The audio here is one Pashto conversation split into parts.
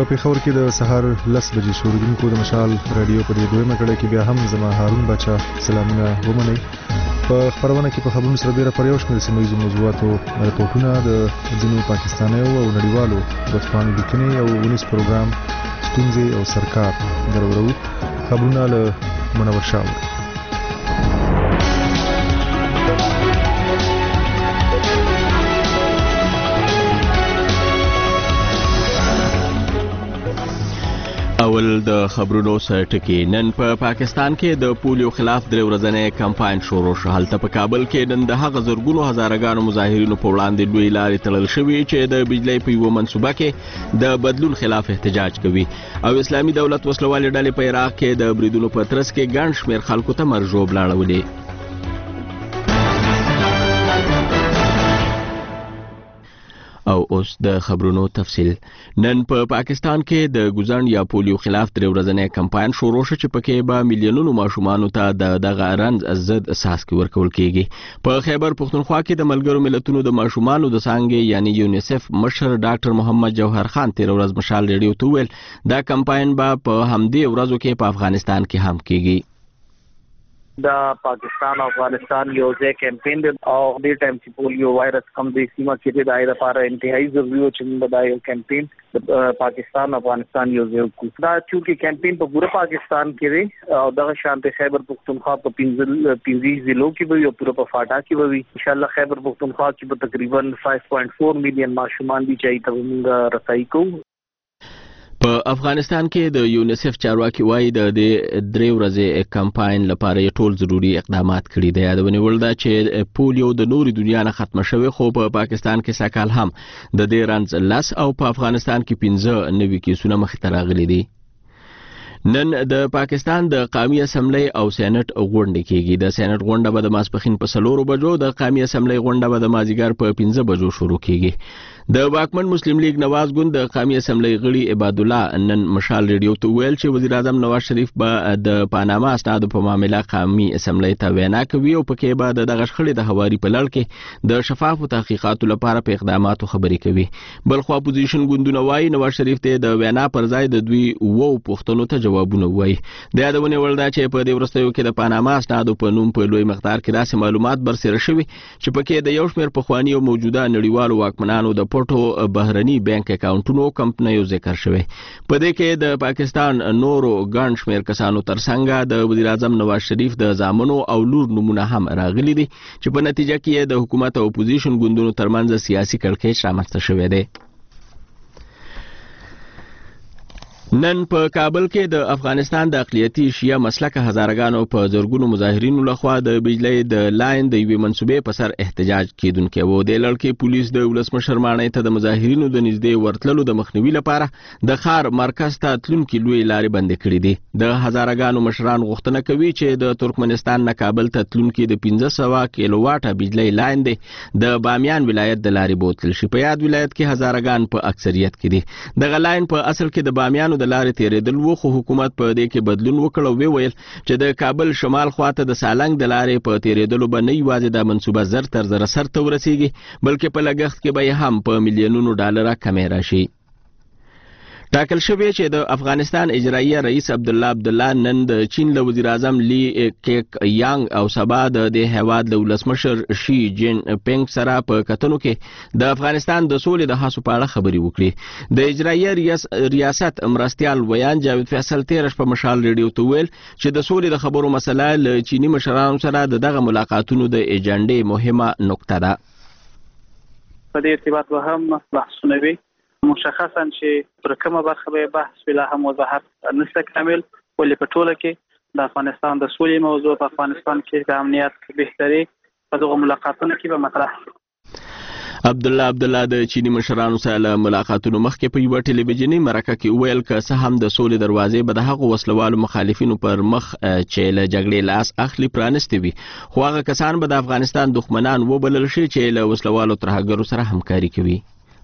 په پېښور کې د سهار 10 بجې شوروونکو د مشال رادیو په دې دویمه کړه کې بیا هم زما هارون بچا سلامونه ومنئ. په خبرونه کې په خبرونو سره ډیره پر یو شمېر سیمه ییزو موضوعاتو راپورټونه د ځینو پاکستانیو او نړیوالو ورځپاڼو لیکنې او ونیس پروګرام ستونزې او سرکار درورو. خبرونه له منور شاه. اول د خبرونو سره ټکی. نن په پاکستان کې د پولیو خلاف درې ورځنی کمپاین شروع شو. هلته په کابل کې نن د هغه زرګونو هزارګانو مظاهرینو په وړاندې لوی لارې تړل شوې چې د بجلی په یوه منصوبه کې د بدلون خلاف احتجاج کوي. او اسلامي دولت وسلوالې ډلې په عراق کې د بریدونو په ترڅ کې ګڼ شمېر خلکو ته مرجوب لاړولې. او اوس د خبرونو تفصیل. نن په پاکستان کې د ګوزن یا پولیو خلاف درې ورځنی کمپاین شروع شو چې پکې به میلیونونو ماشومانو ته دغه رنځ ضد څاڅکي ورکول کیږي. په خیبر پښتونخوا کې د ملګرو ملتونو د ماشومانو د څانګې یعنی یونیسف مشر ډاکټر محمد جوهر خان تیر ورځ مشال ریډیو ته ویل دا کمپاین به په همدې ورځو کې په افغانستان کې هم کیږي. دا پاکستان او افغانستان یو ځای کمپاین دی او د ټایم چې پولیو وایرس کم د سیمه کې د دایره لپاره انتهایی ضروري و چې موږ دا یو کمپاین پاکستان او افغانستان یو ځای وکړو. دا چې کمپاین په پوره پاکستان کې دی او دغه شانته خیبر پښتونخوا په 15 ضلعو کې به یو پوره په فاټا کې به وي. ان شاء الله خیبر پښتونخوا کې به تقریبا 5.4 میلیون ماشومان دي چې ته موږ رسایي کوو. په افغانستان کې د یونیسف چارواکي وایي د درې ورځې کمپاین لپاره ټول ضروري اقدامات کړي دي. یادونه ول ده چې پولیو د نوري دنیا نه ختمه شوی خو په پاکستان کې سکهال هم د دې رنځ لاس او په افغانستان کې 15 نوي کیسونه مخې ته راغلي دي. نن د پاکستان د قومي اسمبلی او سېنات غونډه کیږي. د سېنات غونډه به د ماسپښین په 4 بجو، د قومي اسمبلی غونډه به د مازیګر په 15 بجو شروع کیږي. د واکمن مسلم لیگ نواز ګوند د قومي اسمبلی غړي عباد الله نن مشال ریډیو ته ویل چې وزیر اعظم نواز شریف به د پاناما اسنادو په معاملې قومي اسمبلی ته وینا کوي او پکې به دغه شخړې د هواري په لړ کې د شفافو تحقیقاتو لپاره په اقداماتو خبرې کوي. بلخو اپوزیشن ګوندونه وایي نواز شریف ته د وینا پر ځای د دوی وو پوښتنو ته جوابونه وایي. د یادونه ول ده چې په دې وروستیو کې د پاناما اسنادو په نوم په لوی مقدار کې داسې معلومات برسېره شوي چې پکې د یو شمېر پخواني او موجوده نړیوالو واکمنانو د پټو بهرني بانک اکاونټونو کمپنیو ذکر شوی. په دې کې د پاکستان نورو ګڼ شمېر کسانو ترڅنګ د وزیر اعظم نواز شریف د زامنو او لور نمونه هم راغلي دي چې په نتیجه کې د حکومت او اپوزیشن ګوندونو ترمنځ سیاسي کړکېچ رامنځته شوی دی. نن په کابل کې د افغانستان د اقلیتي شیعه مسلکه هزارګانو په زرګونو مظاهرینو لخوا د بجلی د لاین د یوې منصوبې په سر احتجاج کیدونکي وو. د لړ کې پولیس د ولسمشر ماڼۍ ته د مظاهرینو د نږدې ورتللو د مخنیوي لپاره د ښار مرکز ته تلونکي لوی لارې بندې کړې دي. د هزارګانو مشران غوښتنه کوي چې د ترکمنستان نه کابل ته تلونکي د 1500 کیلو واټه بجلی لاین دی د بامیان ولایت د لارې بوتل شي. په یاد ولایت کې هزارګان په اکثریت کې دي. دغه لاین په اصل کې د بامیانو د لارې تیرېدل وو خو حکومت په دې کې بدلون وکړ او ویل چې د کابل شمال خواته د سالنګ د لارې په تیرېدلو به نه یوازې د منصوبه زر تر زره سر ته ورسیږي بلکې په لګښت کې به هم په میلیونونو ډالره کمې راشي. ټاکل شوی چې د افغانستان اجراییه رئیس عبدالله عبدالله نن د چین له وزیر اعظم لی کیک یانګ او سبا د دې هیواد له ولسمشر شي جین پینګ سره په کتنو کې د افغانستان د سولې د هڅو په اړه خبرې وکړي. د اجراییه ریاست مرستیال ویان جاوید فیصل تیرش په مشال ریډیو ته ویل چې د سولې د خبرو مسله له چینی مشرانو سره دغه ملاقاتونو د ایجنډې مهمه نقطه ده. په دې ارتباط به هم بحثونه وي مشخصا چې پر کومه برخه به بحث ویلا هم وضاحت نشته کامل ولې په ټوله کې د افغانستان د سولې موضوع په افغانستان کې د امنیت بهتري په دغه ملاقاتونو کې به مطرح. عبدالله د چینی مشرانو سره ملاقاتونو مخکې په یو ټلویزیونی مرکه کې ویل که څه هم د سولې دروازې به د هغو وسلوالو مخالفینو پر مخ چې له جګړې لاس اخلي پرانستې وي خو هغه کسان به د افغانستان دښمنان وبلل شي چې له وسلوالو ترهګرو سره همکاري کوي.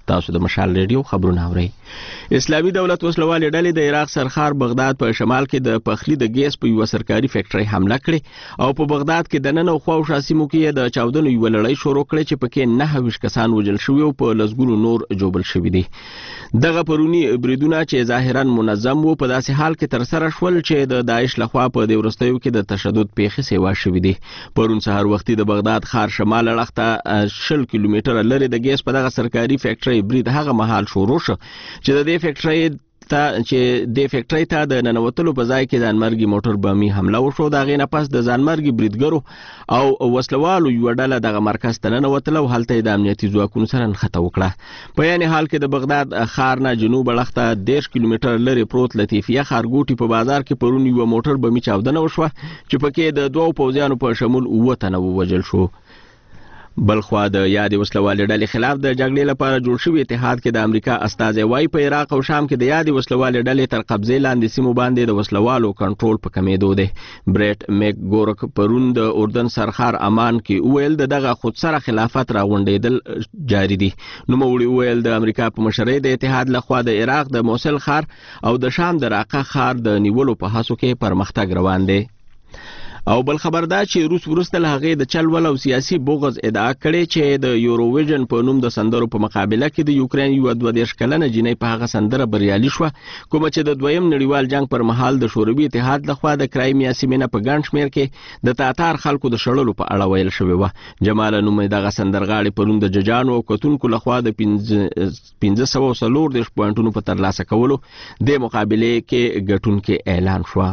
تاسو د مشال ریډیو خبرونه اورئ. اسلامي دولت وسلوالې ډلې د عراق سرخار بغداد په شمال کې د پخلی د ګیس په یو سرکاري فیکټري حمله کړې او په بغداد کې د نن او خواوشا سیمو کې د چاودنو یو لړۍ شروع کړې چې پکې 9 کسان وژل شوي او په لسګونو نور جوبل شوي دي. دغه پرونی بریدونه چې ظاهرا منظم وو په داسې حال کې تر سره شول چې د داعش لخوا په دې ورستیو کې د تشدد پیښې سیوا شوي دي. پرون سهار وختي د بغداد ښار شمال اړخ 10 کیلومتره لري د ګیس په دغه سرکاري فیکټري برید هغه مهال شروع شو چې د دې فیکټري ته د ننوتلو په ځای کې ځانمرګي موټر بمي حمله وشو. د هغې نه پس د ځانمرګي بریدګرو او وسلوالو یوه ډله دغه مرکز ته ننوتله او هلته یې د امنیتي ځواکونو سره نښته وکړه. په یعنې حال کې د بغداد ښار نه جنوب اړخ ته 10 کیلومتره لري پروت لطیفیه ښارګوټي په بازار کې پرون یوه موټر بمي چاودنه وشوه چې پکې د 2 پوځیانو په شمول 9 تنه ووژل شو. بلخوا د یادې وسلوالې ډلې خلاف د جګړې لپاره جوړ شوي اتحاد کې د امریکا استازی وایي په عراق او شام کې د یادې وسلوالې ډلې تر قبضې لاندې سیمو باندې د وسلوالو کنټرول په کمیدو دی. بریټ میک ګورک پرون د اردن سرخار امان کې وویل دغه خودسره خلافت راغونډېدل جاري دي. نوموړي وویل د امریکا په مشرۍ د اتحاد لخوا د عراق د موصل ښار او د شام د راقه ښار د نیولو په هڅو کې پرمختګ روان دی. او بل خبر دا چې روس وروسته له هغې د چلول او سیاسي بغض ادعا کړې چې د یوروویژن په نوم د سندرو په مقابله کې د یوکرین یوه 32 کلنه جینۍ په هغه سندره بریالي شوه کومه چې د دویم نړیوال جنګ پر مهال د شوروي اتحاد لخوا د کرایمیا سیمې نه په ګڼ شمېر کې د تاتار خلکو د شړلو په اړه ویل شوې وه. جماله نومې دغه سندرغاړې پرون د ججانو او کتونکو لخوا د 1540 پوینټونو په ترلاسه کولو د مقابلې کې ګټونکې اعلان شوه.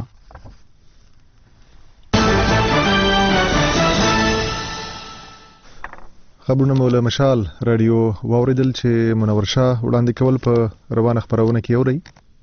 خبرونه مو له مشال رادیو واوریدل چې منور شاه وړاندې کول په روانه خبرونه کې اوري.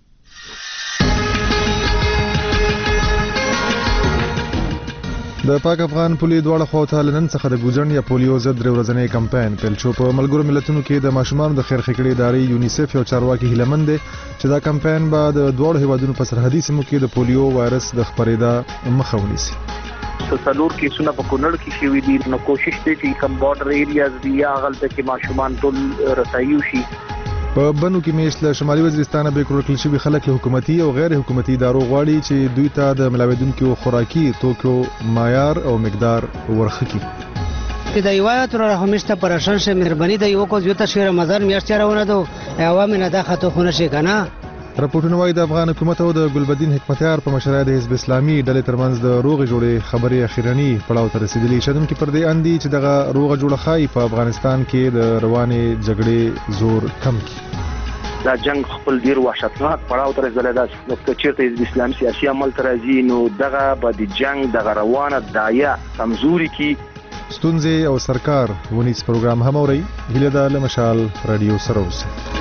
د پاک افغان پولي دواړه خواته لنن څخه د ګوزن یا پولیو ضد درې ورځنی کمپاین پیل شو. په ملګرو ملتونو کې د ماشومانو د خیر ښېګړې ادارې یونیسف یو چارواکي هیلهمند دی چې دا کمپاین به د دواړو هیوادونو په سرحدي سیمو کې د پولیو وایرس د خپرېدا مخه ونیسي. څلور کیسونه په کونړ کې شوي دي. نو کوشش دی چې کوم بارډر ایریاز دي یا هغلته کې ماشومان ټول رسایي وشي. په بنو کې میاشت له شمالي وزیرستان به کړل شوي خلک له حکومتي او غیر حکومتي ادارو غواړي چې دوی ته د ملاویدونکو خوراکي توکو معیار او مقدار ورخکي. د روایت را همیشه پرشان شه مهرباني د یو کو زیاته شهر رمضان میاشت راونه دو عوامل نه دغه خونه شي کنه. راپورټونه وايي د افغان حکومت او د ګلبدین حکمتیار په مشرۍ د حزب اسلامي ډلې ترمنځ د روغې جوړې خبرې اخیرنی پړاو ته رسیدلې. شدونکو پر دې اندي چې دغه روغه جوړه خای په افغانستان کې د روانې جګړې زور کم کړي. دا جنگ خپل ډیر وحشتناک پړاو ته رسیدلی دا چې چیرته حزب اسلامي سیاسي عمل ته راځي نو دغه به د جنگ دغه روانه دایه کمزوري کی. ستونزې او سرکار ونیس پروګرام هم اوري. هیله ده له مشال رادیو سره اوسئ.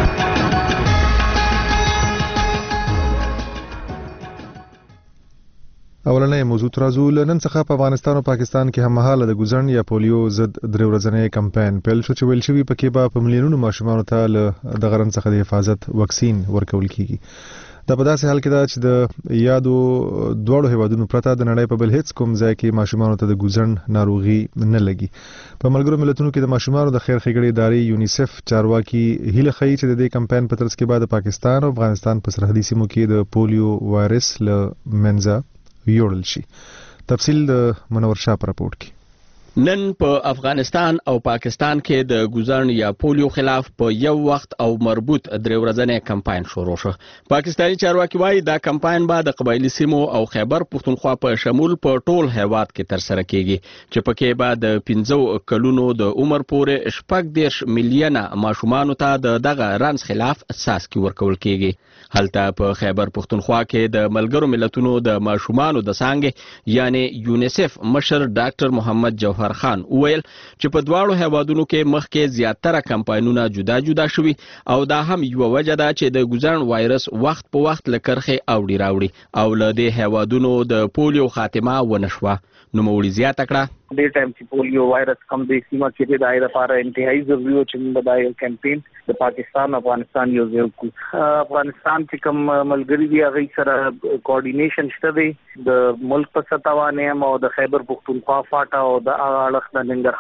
اولنې موضوع ترازو لنن څخه په افغانستان او پاکستان کې هم مهاله د ګوزن یا پولیو ضد درې ورځنی کمپاین پیل شو چې ویل شوی پکې به په ملیونونو ماشومانو ته له د غرن څخه د حفاظت وکسین ورکول کیږي. دا په داسې حال کې ده چې د یادو دواړو هیوادونو پرته د نړۍ په بل هیڅ کوم ځای کې ماشومانو ته د ګوزن ناروغي نه لګي. په ملګرو ملتونو کې د ماشومانو د خیر ښېګړې ادارې یونیسف چارواکي هیله ښیي چې د دې کمپاین په ترڅ کې به د پاکستان او افغانستان په سرحدي سیمو کې د پولیو وایرس له منځه یوړل شي. تفصیل د منور شاه په راپورټ کې. نن په افغانستان او پاکستان کې د ګوزن یا پولیو خلاف په یو وخت او مربوط درې ورځنی کمپاین شروع شو. پاکستاني چارواکي وایي دا کمپاین به د قبایلی سیمو او خیبر پښتونخوا په شمول په ټول هیواد کې ترسره کیږي چې پکې به د 15 کلونو د عمر پورې 14 میلیونه ماشومانو ته دغه رنځ خلاف څاڅکي ورکول کیږي. هلته په خیبر پښتونخوا کې د ملګرو ملتونو د ماشومانو د څانګې یعنی یونیسف مشر ډاکټر محمد جوهر خان وویل چې په دواړو هیوادونو کې مخکې زیاتره کمپاینونه جدا جدا شوي او دا هم یو وجه ده چې د ګوزن وایرس وخت په وخت له کرخې اوړي راوړي او له دې هیوادونو د پولیو خاتمه ونشوه. نوموړي زیاته کړه دې ټایم چې پولیو وایرس کم د سیمه کې د دایره لپاره انتهایی ضروري و چې موږ د کمپاین د پاکستان او افغانستان یو ځای کو. افغانستان چې کوم ملګری دی هغه سره کوارډینیشن شته دی د ملک په سطح باندې او د خیبر پښتونخوا فاټا او د اړخ د ننګرهار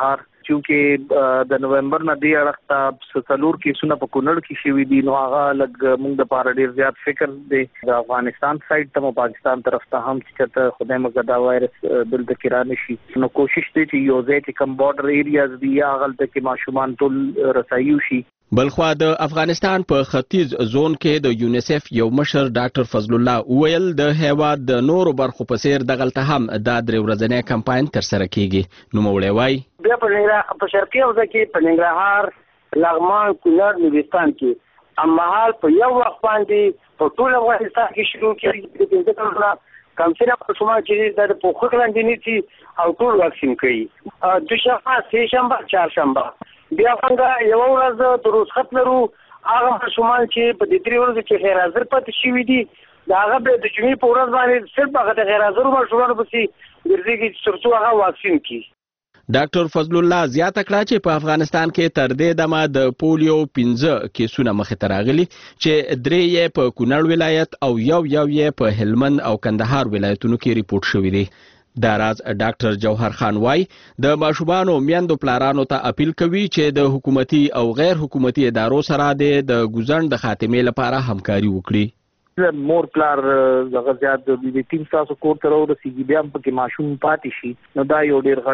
چې د نوومبر نه دی اړخته څلور کیسونه په کونړ کې شوي دي نو هغه لږ موږ د پاره ډیر زیات فکر دی د افغانستان سایډ ته پاکستان طرف ته هم چې خدای مګ دا وایرس دلته کې را نشي نو کوشش دی چې یو ځای کې کم بارډر ایریاز دی هغه ته کې ماشومان ټول رسایو شي. بلخوا د افغانستان په ختیځ زون کې د یونیسف یو مشر ډاکټر فضل الله ویل د هیواد د نورو برخو په څیر دغلته هم د درې ورځنی کمپاین تر سره کیږي. نو موړی وای بیا په شرقي حوزه کې په ننګرهار، لغمان، کونړ، نورستان کې امهال په یو وخت باندې په ټول افغانستان کې شروع کیږي د څنګه کم سره په شما چې د پوخ لاندې نيسي او ټول واکسین کوي. دوشنبه، سه شنبه، چهارشنبه بیا څنګه یو ورځ د رخصت لرو هغه ماشومان چې په دې درې ورځې کې غیر حاضر پاتې شوي دي دا هغه به د جمعې په ورځ باندې صرف هغه د غیر حاضر ماشومانو پسې ګرځېږي ترڅو هغه واکسین کړي. ډاکټر فضل الله زیاته کړه چې په افغانستان کې تر دې دمه د پولیو 15 کیسونه مخې ته راغلي چې 3 یې په کونړ ولایت او یو یې په هلمند او کندهار ولایتونو کې ریپورت شوی دی. دا راز ډاکټر جوهر خان وای د ماشومانو میندو پلارانو ته اپیل کوي چې د حکومتي او غیر حکومتي ادارو سره د ګوزن د خاتمې لپاره همکاري وکړي. مور پلار زغه زیات د دې ټیم تاسو کور ته ورسیږي بیا په کې ماشوم پاتې شي نو دا یو ډیر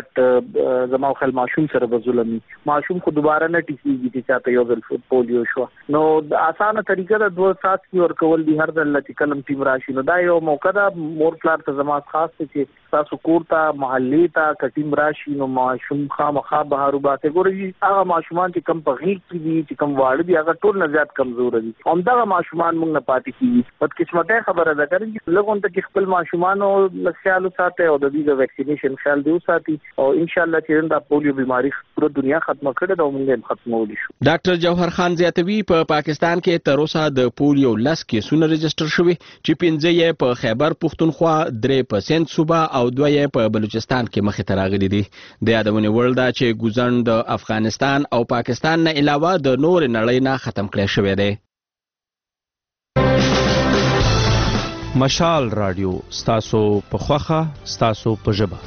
غټ زمو خل ماشوم سره به ظلم ماشوم خو دوباره نه ټیکيږي چې چاته یو ځل پولیو شو نو د اسانه طریقه د 2 ساعت کې ورکول دي هر ځل چې کلم ټیم راشي نو دا یو موقع ده مور پلار ته زمو خاص چې تاسو کور ته محلي ته کټیم راشي نو ماشوم خامخا بهارو باته ګوري هغه ماشومان چې کم په غیږ کې دي چې کم واړه دي هغه ټول نه زیات کمزور دي همدا ماشومان موږ نه پاتې کیږي بدقسمته خبره ده چې لږون ته خپل ماشومانو لخيالو ساته او د دې د ویکسینیشن خیال دی ساتي او ان شاء الله چې دا پولیو بیماری پوره دنیا ختمه کړي دا موږ ختمول شو. ډاکټر جوهر خان زیاتوي په پاکستان کې تر اوسه د پولیو 10 کیسونه ريجستره شوي چې 15 یې په خیبر پختونخوا، 3% صوبه او 2 یې په بلوچستان کې مخې ته راغلي دي. د یادونه وړ ده چې ګوزن د افغانستان او پاکستان نه علاوه د نور نړۍ نه ختم کړی شوی دی. مشال رادیو ستاسو په خوخه ستاسو په ژبه.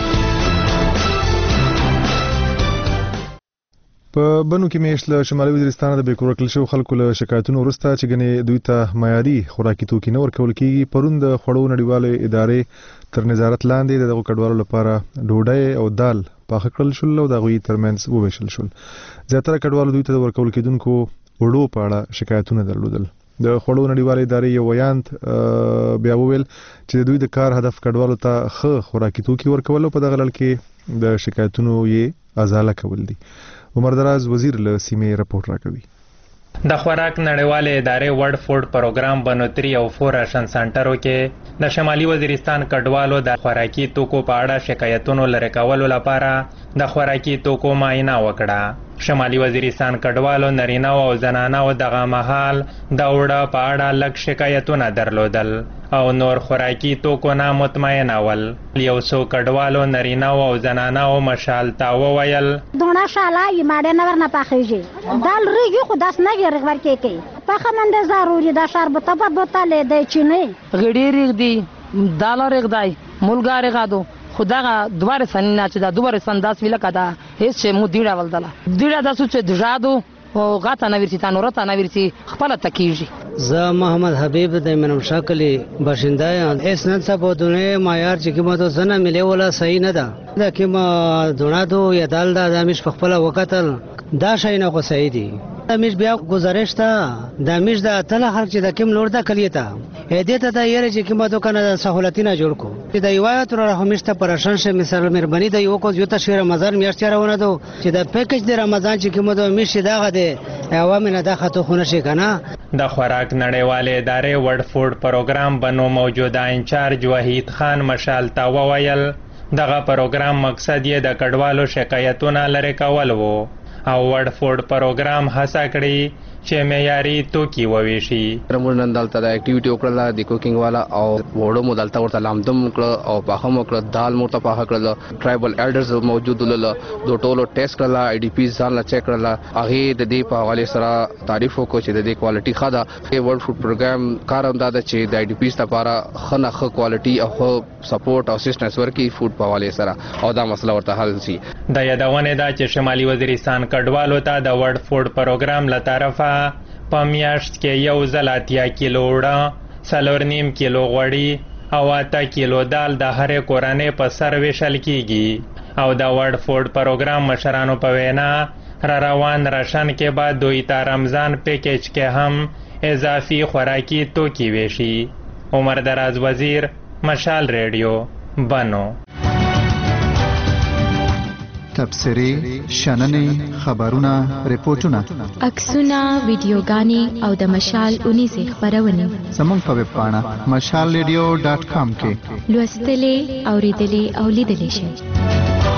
په بنو کې میشت له شمالي وزیرستان د بیکور کل شو خلکو له شکایتونو ورسته چې غني دوی ته معیاري خوراکي توکي نه ورکول کیږي. پرون د خړو نړیواله ادارې تر نظارت لاندې دغه کډوالو لپاره ډوډۍ او دال پاخه کړل شول او دغه ترمنځ وویشل شل. زیاتره کډوالو دوی ته ورکول کېدونکو وړو په اړه شکایتونه درلودل. د خړو نړیواله ادارې یو ویانت بیا وویل چې دوی د کار هدف کډوالو ته ښه خوراکي توکي ورکول او په دغه لړ کې د شکایتونو یې ازاله کول دي. عمر دراز وزیر له سیمې راپورټ راکوي. د خوراک نړیواله ادارې ورډ فوډ پروګرام بنوتري او فور راشن سنټرو کې د شمالي وزیرستان کډوالو د خوراکي توکو په اړه شکایتونو لری کولو لپاره د خوراکي توکو معاینه وکړه. شمالي وزیرستان کډوالو نارینه او زنانه او دغه مهال د وړه په اړه لږ شکایتونه درلودل او نور خوراکي توکو نه مطمئن اول. یو څو کډوالو نارینه او زنانه او مشال تا وویل دونه شاله یې ماډه نه ورنه پخېږي دال ریږي خو داس نه ګرغ ورکې کوي پخه منده ضروري دا شربت په بوتل دی چینه غړي ریږ دی دال ریږ دی مولګار غادو خداغه دوباره سنینا چې دا دوباره سنداس ویل کدا هیڅ چې مو دیړه ولدله دیړه د سوچ دجادو او غاته نویرتی تانورته نویرتی خپل تکیږي. زه محمد حبیب د منم شاکلی باشنده یم. اسناد سبودونه معیار چې کومه تو زنه ملي ولا صحیح نه ده دا کومه دونادو یا دال دا د مش خپل وکتل دا شي نه خو صحیح دي. دمیش بیا گزارش تا دمیش دا تل خلق چې د کوم لور دا کلیتا هدیه ته د یره چې کومه دوکانه سہولتي نه جوړ کو د روایت را همیشته پرشان شه مثال مهرباني د یو کو یوته شهر رمضان میاشت راونه دو چې د پیکج د رمضان چې کومه دو میشه داغه د عوامه نه داخته خونه شي کنه. د خوراک نړیواله ادارې ورډ فوډ پروګرام بنو موجوده انچارج وحید خان مشال تا وویل دغه پروګرام مقصد یې د کډوالو شکایتونه لری کول وو او ورډ فوډ پروګرام هڅه کړې چې معیاري توکي وویشي. موږ نن دلته د اکټیویټي وکړه د کوکینګ والا او وړو مو دلته ورته لامدم کړ او پاخه مو کړ دال مو ته پاخه کړل ټرایبل ایلډرز موجود ول د ټولو ټیسټ کړل آی ډي پی ځان لا چیک کړل هغه د دې په حواله سره تعریف وکړو چې د دې کوالټي ښه ده. ورلد فود پروګرام کار هم دا ده چې د آی ډي پی لپاره ښه کوالټي او ښه سپورټ او اسسټنس ورکړي فود په حواله سره او دا مسله ورته حل شي. د یادونه ده چې شمالي وزیرستان کډوالو ته د ورلد فود پروګرام له طرفه په میاشت کې یو ځل 8 کیلو وړه 4.5 کیلو غوړي او 8 کیلو دال د هرې کورنۍ په سر ویشل کیږي او د ورلد فود پروګرام مشرانو په وینا را روان راشن کې بعد دوی ته رمضان پیکیج کې هم اضافي خوراکي توکي ویشي. عمر دراز وزیر، مشال ریډیو، بنو. تبصرې، شننې، خبرونه، ریپورتونه، عکسونه، ویډیوګانې او د مشال 19 خبرونه زموږ په ویب پاڼه mashalradio.com کې لوستلې، اوریدلې او لیدلې شئ.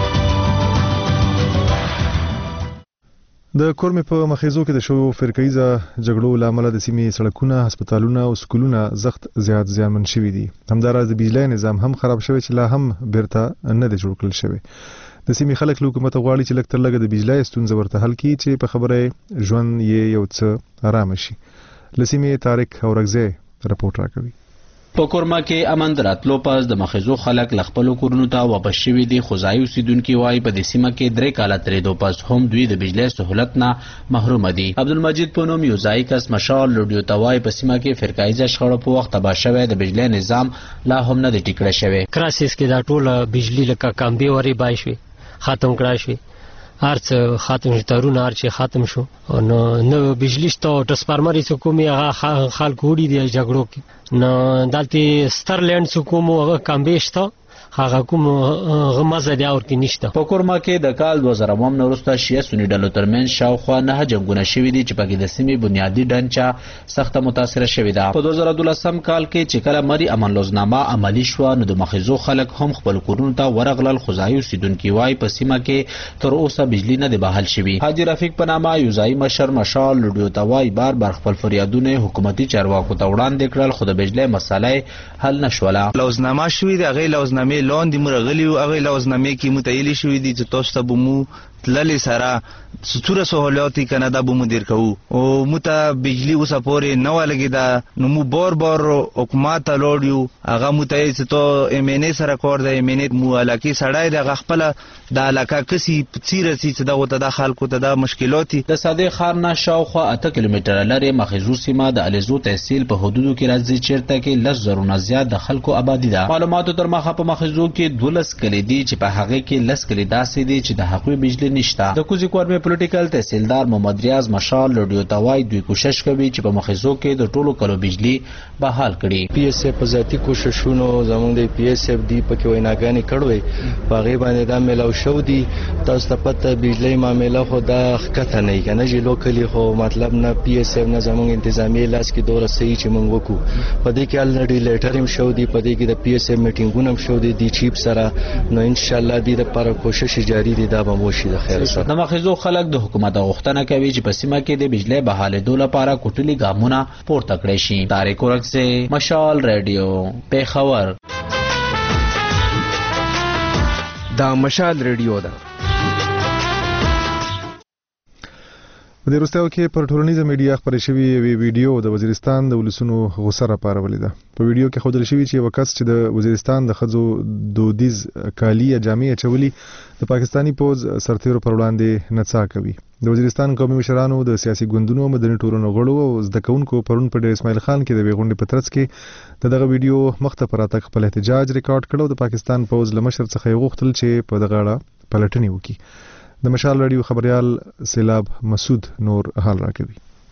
د کورمې په مخیزو کې د شو فرقایزه جګړو لامل د سیمې سړکونه، هسپتالونه او سکولونه زخت زیات زیانمن شوي دي. همداراز د بجلی نظام هم خراب شوی چې لا هم بیرته نه دی جوړ کړل شوی. د سیمې خلک له حکومت غواړي چې لږ تر لږه د بجلی ستونزه ورته حل کړي چې په خبره ژوند یې یو څه آرام شي. له سیمې طارق اورګزی رپورټ راکوي. په کورما کې امن دراتلو پس د مخیزو خلک ل خپل کورونو ته واپس شوي دي. خو ځای اوسیدونکي وایي په دې سیمه کې 3 کاله تېرېدو پس هم دوی د بجلی سهولت نه محروم دي. عبدالمجید په نوم یو ځای کس مشال ریډیو ته وایي په سیمه کې فرقایزه شخړو په وخت تباه شوی د بجلی نظام لا هم نه دی ټیکړه شوی. کراسیس کې دا ټوله بجلی لکه کامبي وری بای شوی، ختم کړای شوی، هرڅ ختم شو، تارونه هرڅ ختم شو. نو بجلی شته او ټرانسفارمر یې کومي هغه خلک وړي دی جګړو کې. نو دلته سترلند سکوم هغه کامبي شته، هغه کوم غمزه دی اور کې نشته. په کورما کې د کال 2000 نه وروسته شیعه سنی ډلو ترمنځ شاوخوا 9 جنگونه شوي دي چې پکې د سیمې بنیادی ډنچه سخته متاثره شوې ده. په 2012 کال کې چې کله مری امن لوزنامه عملی شو نو د مخیزو خلک هم خپل کورونو ته ورغلل. خو ځای اوسیدونکي وایي په سیمه کې تر اوسه بجلی نه دی بحال شوی. حاجی رفیق په نامه یو ځای مشر مشال ریډیو ته وایي بار خپل فریادونه حکومتي چارواکو ته وړاندې کړل خو د بجلی مسله حل نشوله. لوزنامه شوې ده، هغه لوزنامه لاندې مرغلی او هغه لوزنامه کې متعیلی شوې دي چې تاسو ته بمو تللی سره ستوره سہولیاتی کنه دا بمو دیر کوو او مته بجلی اوسه پورې نه ولګي دا نو مو بار حکومت ته لوړیو هغه مته چې تو ام ان ای سره کار د ام ان ای مو علاقه سړای د خپل د علاقه کسي پچیره چې دا وته د خلکو ته د مشکلاتي. د صادق خار نه شاوخوا 8 کیلومتره لري مخیزو سیمه د الیزو تحصیل په حدودو کې راځي چیرته کې 10,000 نه زیات د خلکو آبادی ده. معلوماتو تر مخه په مخیزو کې 12 کلی دي چې په هغه کې 10 کلی داسې دي چې د حقوقي بجلی نشته. د کوزي کورمې پولیټیکل تحصیلدار محمد ریاض مشال ریډیو ته وایي دوی کوشش کوي چې په مخیزو کې د ټولو کلو بجلی بحال کړي. پی اس اف په ذاتي کوششونو زموږ د پی اس اف دی پکې ویناګانې کړوي په هغه باندې دا ملاو شو دي. تاسو ته پته بجلی معاملې خو دا ښکته نه کنه چې لوکلی خو مطلب نه پی اس اف نه زموږ انتظامی لاس کې دوره صحیح چې موږ وکړو. په دې کې الریډي لیټر هم شو دي، په دې کې د پی اس اف میټینګونه هم شو دي د چیف سره. نو ان شاء الله دې لپاره کوشش جاری دي دا به وشي د خیر سره. د مخیزو خلک د حکومت غوښتنه کوي چې په سیمه کې د بجلی بحالېدو لپاره کوټلي ګامونه پورته کړي شي. طارق اورګزی، مشال ریډیو، پیښور. دا مشال ریډیو ده. په دې وروستیو کې پر ټولنیزه میډیا خپرې شوې یوې ویډیو د وزیرستان د ولسونو غوسه راپارولې ده. په ویډیو کې ښودل شوي چې یو کس چې د وزیرستان د ښځو دودیز کالي یا جامې اچولي د پاکستاني پوځ سرتیرو پر وړاندې نڅا کوي. د وزیرستان قومي مشرانو، د سیاسي ګوندونو، مدني ټولنو غړو او زده کوونکو پرون په ډیر اسماعیل خان کې د یوې غونډې په ترڅ کې دغه ویډیو مخته پر راتګ خپل احتجاج ریکارډ کړ او د پاکستان پوځ له مشر څخه یې غوښتل چې په دغه اړه پلټنې وکړي. د مشال رادیو خبريال سیلاب مسعود نور حال راکوي.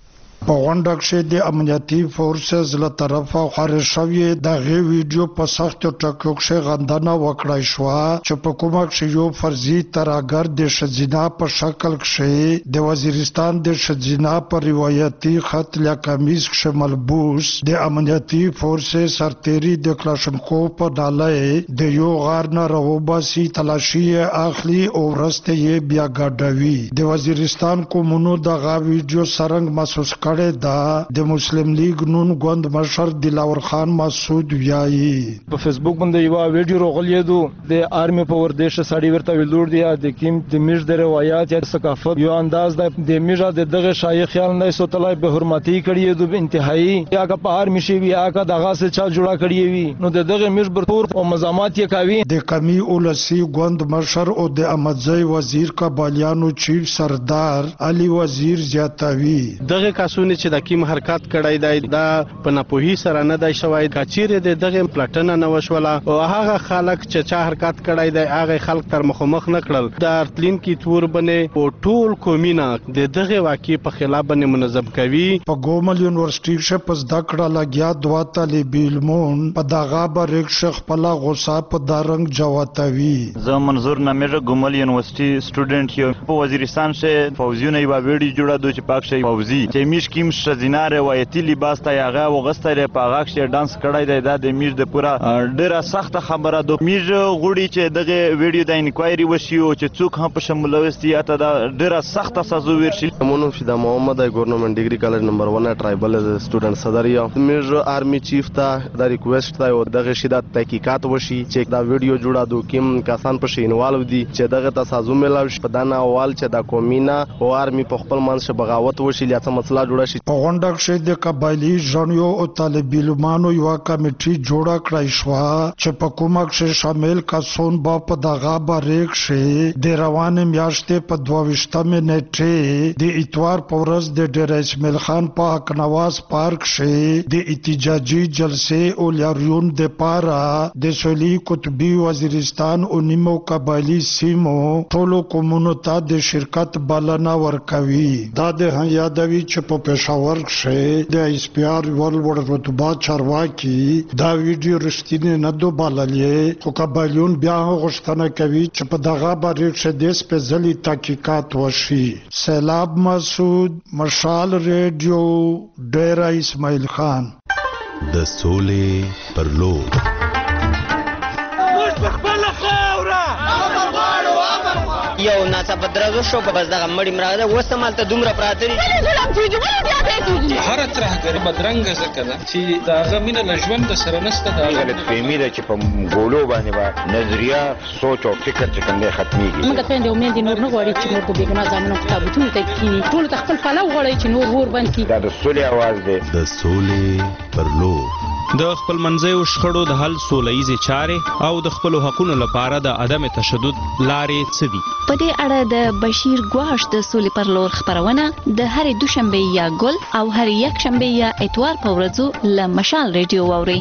په غونډه کې د امنیتي فورسز له طرفه خارج شوی د غي ویډیو په سخت ټکو کې غندنه وکړای شو چې په کومه کې یو فرضي تراګر د شزینا په شکل کې د وزیرستان د شزینا په روایتي خط لا کمیز کې ملبوس د امنیتي فورسز سرتيري د کلاشنکوف په ډاله د یو غار نه راوباسي تلاشي اخلي او ورسته یې بیا ګډوي د وزیرستان کومونو د غا ویډیو سرنګ محسوس کړي دا د مسلم لیگ نون ګوند مشر دلاور خان مسعود ویایي په فیسبوک باندې یو ویډیو راغلیدو د آرمي په وردیش سړی ورته ویلور دی د کیم د میج د روایت یا ثقافت یو انداز د میجا د دغه شای خیال نه سوتلای به حرمتي کړي د انتهایی یا که په آرمي شي یا که دغه څه چا جوړه کړی وي نو دغه میج برپور او مزامات یې کوي د کمی اولسی ګوند مشر او د احمدزی وزیر کابالیانو چیف سردار علي وزیر زیاتوي دغه کسونه چې د کیم حرکت کړی دی دا په نپوهی سره نه دی شوی کچیر د دغه پلاتنه نه وشوله او هغه خلک چې چا حرکت کړی دی هغه خلک تر مخمخ نه کړل د ارتلین کی تور بنې او ټول کومینه د دغه واقع په خلاف باندې منظم کوي په ګومل یونیورسيټي شه پس د کړه لګیا دوا طالب علمون په دغه بریک شخ په لا غصه په دارنګ جواتوي زه منظور نامه ګومل یونیورسيټي سټوډنټ یو په وزیرستان شه فوزیونه یو ویډیو جوړه دوی چې پاک شي فوزي چې میش کیم شزینا روایتي لباس ته هغه وغستره په هغه کې ډانس کړای دی د میش د پورا ډیره سخت خبره د میش غوړي چې دغه ویډیو د انکوایري وشي او چې څوک هم په شمولوستي اته د ډیره سخت سزا ورشي مونږ فدا محمد ګورنمنت ډیګري کالج نمبر 1 ټرایبل سټوډنټ صدر یم میش آرمي چیف ته د ریکوست ته او دغه شدت تحقیقات وشي چې دا ویډیو جوړه دو کیم کسان په شینوالو دي چې دغه تاسو ملاوي په دانا اول چې د کومینا او آرمي په خپل منځ بغاوت وشي یا څه مسله جوړه شي په غونډه کې د قبایلی ژوندو او طالب علمانو یو کمیټي جوړه کړای شو چې په کومه کې شامل کسون په دغه باریک شي د روانې میاشتې په 22 نیټه د اتوار په ورځ د ډیر اسماعیل خان په حق نواز پارک شي د احتجاجي جلسې او لاریون د پارا د سولي قطبي وزیرستان او نیمو قبایلی سیمو ټولو کومونو ته د شرکت بلنه ورکوي دا د یادوي چې په پېښور کې د اس پی آر ورلد رتبه چارواکي دا ویډیو رښتینی نه دوباللې خو قبایلیون بیا غوښتنه کوي چې په دغه باندې چې د سپېڅلي تحقیقات وشي سیلاب مسعود مشال ریډیو ډیرا اسماعیل خان د سولې پر لور یو ناڅاپه درزو شو په بس دغه مړی مراده وسمال ته دومره پراته دي هر ترهګر بدرنګ زکه ده چې دا غمینه لژوند سره نسته دا غلط فهمي ده چې په ګولو باندې با نظریه سوچ او فکر چې کوم ختميږي موږ ته د امید نور نه غواړي چې نور په بیګنا ځامنو کتابونه ته کینی ټول خپل پلو غواړي چې نور ور باندې دا د سولې आवाज ده د سولې پر لور د خپل منځیو شخړو د حل سولهییزې چارې او د خپلو حقونو لپاره د عدم تشدد لارې څه دي په دې اړه د بشیر ګواش د سولې پر لور خبرونه د هرې دوشنبه یا ګل او هرې یکشنبه یا اتوار په ورځو له مشال ریډیو واورئ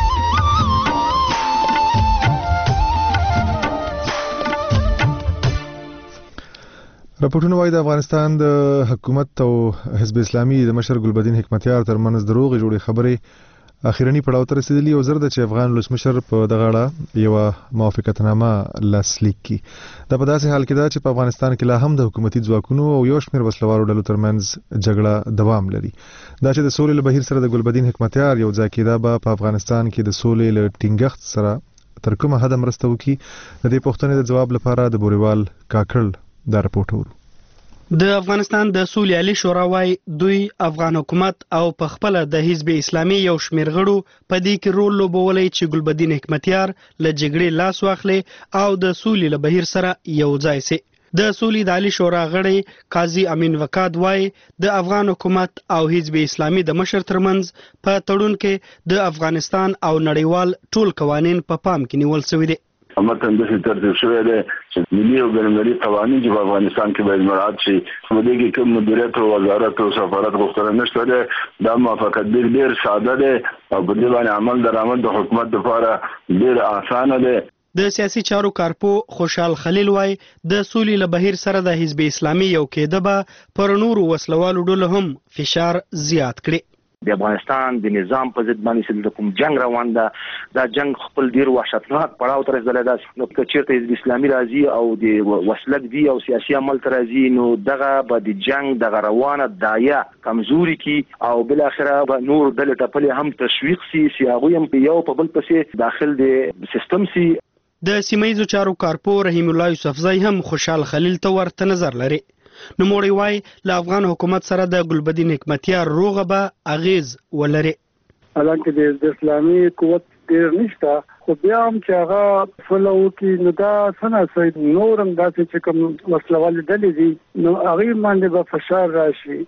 راپورټونه وايي د افغانستان د حکومت او حزب اسلامي د مشر ګلبدین حکمتیار ترمنځ دروغ جوړې خبرې اخیرنی پړاو ته رسیدلی او زرد چې افغان ولسمشر په دغه اړه یو موافقتنامه لاسلیک کی دا په داسې حال کې ده چې په افغانستان کې لا هم د حکومتي ځواکونو او یو شمېر وسلوارو ډلو ترمنځ جګړه دوام لري دا چې د سولې له بهیر سره د ګلبدین حکمتیار یو ځای کېدا به په افغانستان کې د سولې له ټینګښت سره تر کومه حد مرسته وکړي د دې پوښتنې د جواب لپاره د بوریوال کاکړ دا رپورټ ورو د افغانستان د سولې عالی شورا وايي دوی افغان حکومت او په خپل د حزب اسلامي یو شمېر غړو په دې کې رول لوبولی چې ګلبدین حکمتیار له جګړې لاس واخلي او د سولې له بهیر سره یو ځای سي د سولې د عالی شورا غړی قاضي امین وقاد وايي د افغان حکومت او حزب اسلامي د مشر ترمنځ په تړون کې د افغانستان او نړیوال ټول قوانین په پام کې نیول شوی دي متن د ترتیب شوی دی چې ملي او بینالمللي قوانین چې په افغانستان کې باید مراعات شي په دې کې کوم مدیریت او وزارت او سفارت غوښتنه نشته ده دا موافقت ډېر ساده ده او په دې باندې عمل درآمد د حکومت لپاره ډېر اسانه ده د سیاسي چارو کارپو خوشحال خلیل وای د سولې له بهیر سره د حزب اسلامي یو کېده به پر نورو وسلوالو ډلو هم فشار زیات کړي. د افغانستان د نظام په ضد باندې چې کوم جنگ روان ده دا جنگ خپل ډیر وحشتناک پړاو ته رسیدلی ده. نو که چېرته حزب اسلامي راځي او د وسلک دی او سیاسي عمل ته راځي نو دغه به د جنگ دغه روانه دایه کمزوري کی او بل اخره به نور ډلې ټپلې هم تشویق سي هغوی هم یو په بل پسې داخل د سیستم سي. د سیمهیزو چارو کارپو رحیم الله یوسفزی هم خوشحال خلیل ته ورته نظر لري. نوموړی وای له افغان حکومت سره د ګلبدین حکمتیار روغه به اغیز ولري. حالانکه د اسلامي قوت ډیر نشته خو بیا هم چې هغه فلو کې نو دا څنګه نور هم داسې چې کوم وسلوال ډلې دي نو هغه باندې به فشار راشي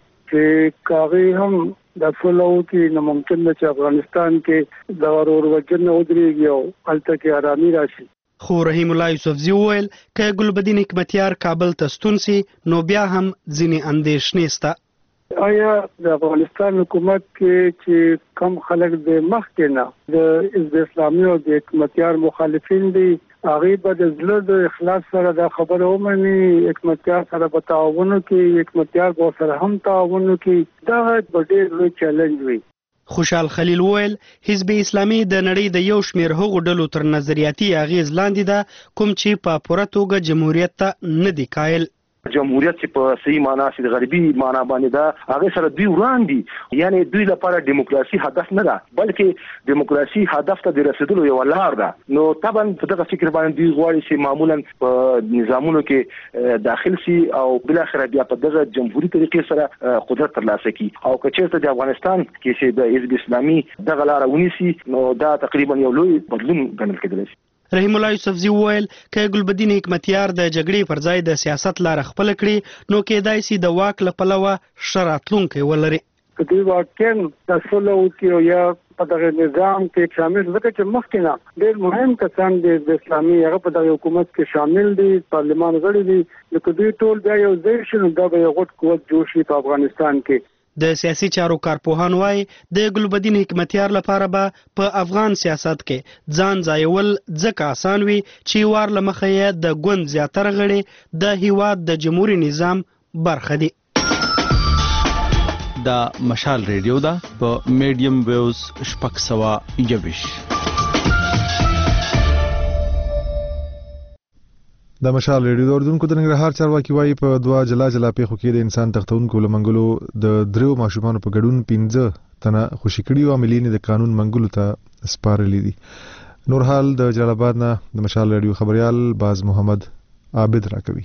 چې هغه هم د فلو کې نو ممکن ده چې افغانستان کې د ورور وجنه ودرېږي او هلته کې آرامي راشي. خو رحیم الله یوسفزی وویل که ګلبدین حکمتیار کابل ته ستون سي نو بیا هم ځینې اندېښنې شته. آیا د افغانستان حکومت کې چې کم خلک د مخکې نه د حزب اسلامي او د حکمتیار مخالفین دي هغوی به د زړه د اخلاص سره دا خبره ومني حکمتیار سره به تعاون وکړي حکمتیار به سره هم تعاون وکړي دا به ډېر لوی چیلنج وي. خوشحال خلیل وویل حزب اسلامي د نړۍ د یو شمېر هغو ډلو تر نظریاتي اغیز لاندې ده کوم چې په پوره توګه جمهوریت ته نه دي قایل. جمهوریت چې په صحیح معنا چې د غربي معنا باندې ده هغه سره دوی وړاندې یعنی دوی لپاره دیموکراسي هدف نه ده بلکې دیموکراسي هدف ته د رسیدلو یو لار ده. نو طبعا په دغه فکر باندې دوی غواړي چې معمولا په نظامونو کې داخل سي او بل اخر بیا په دغه جمهوریت طریقې سره قدرت ترلاسه کړي او که چېرته د افغانستان کې چې د حزب اسلامي دغه لار ونیسي نو دا تقریبا یو لوی بدلون ګڼل کېدلی شي. رحیم الله یوسفزی وویل که ګلبدین حکمتیار د جګړې پر ځای د سیاست لاره خپله کړي نو کېدای سي د واک له پلوه ښه راتلونکی ولري. که دوی واقعا د سوله وکړي یا په دغه نظام کې شامل ځکه چې مخکې نه ډېر مهم کسان د اسلامي هغه په دغه حکومت کې شامل دي پارلمان غړي دي نو که دوی ټول بیا یو ځای شي نو دا به یو غټ قوت جوړ شي په افغانستان کې. د سیاسي چارو کارپوهان وای د ګلبدین حکمتیار لپاره به په افغان سیاست کې ځان ځایول ځکه آسان وي چې وار له مخه یې د ګوند زیاتره غړي د هیواد د جمهوریت نظام برخه دي. دا مشال ریډیو ده په میډیم ویوز 621. د مشال ریډیو د اردوونکو د ننګرهار چارواکي وایي په دوه جلا جلا پیښو کې د انسان تختونکو لمنګلو د دریو ماشومانو په ګډون 15 تنه خوشي کړي او عاملین د قانون منګلو ته سپارلي دي. نور حال د جلال آباد نه د مشال ریډیو خبريال باز محمد عابد راکوي.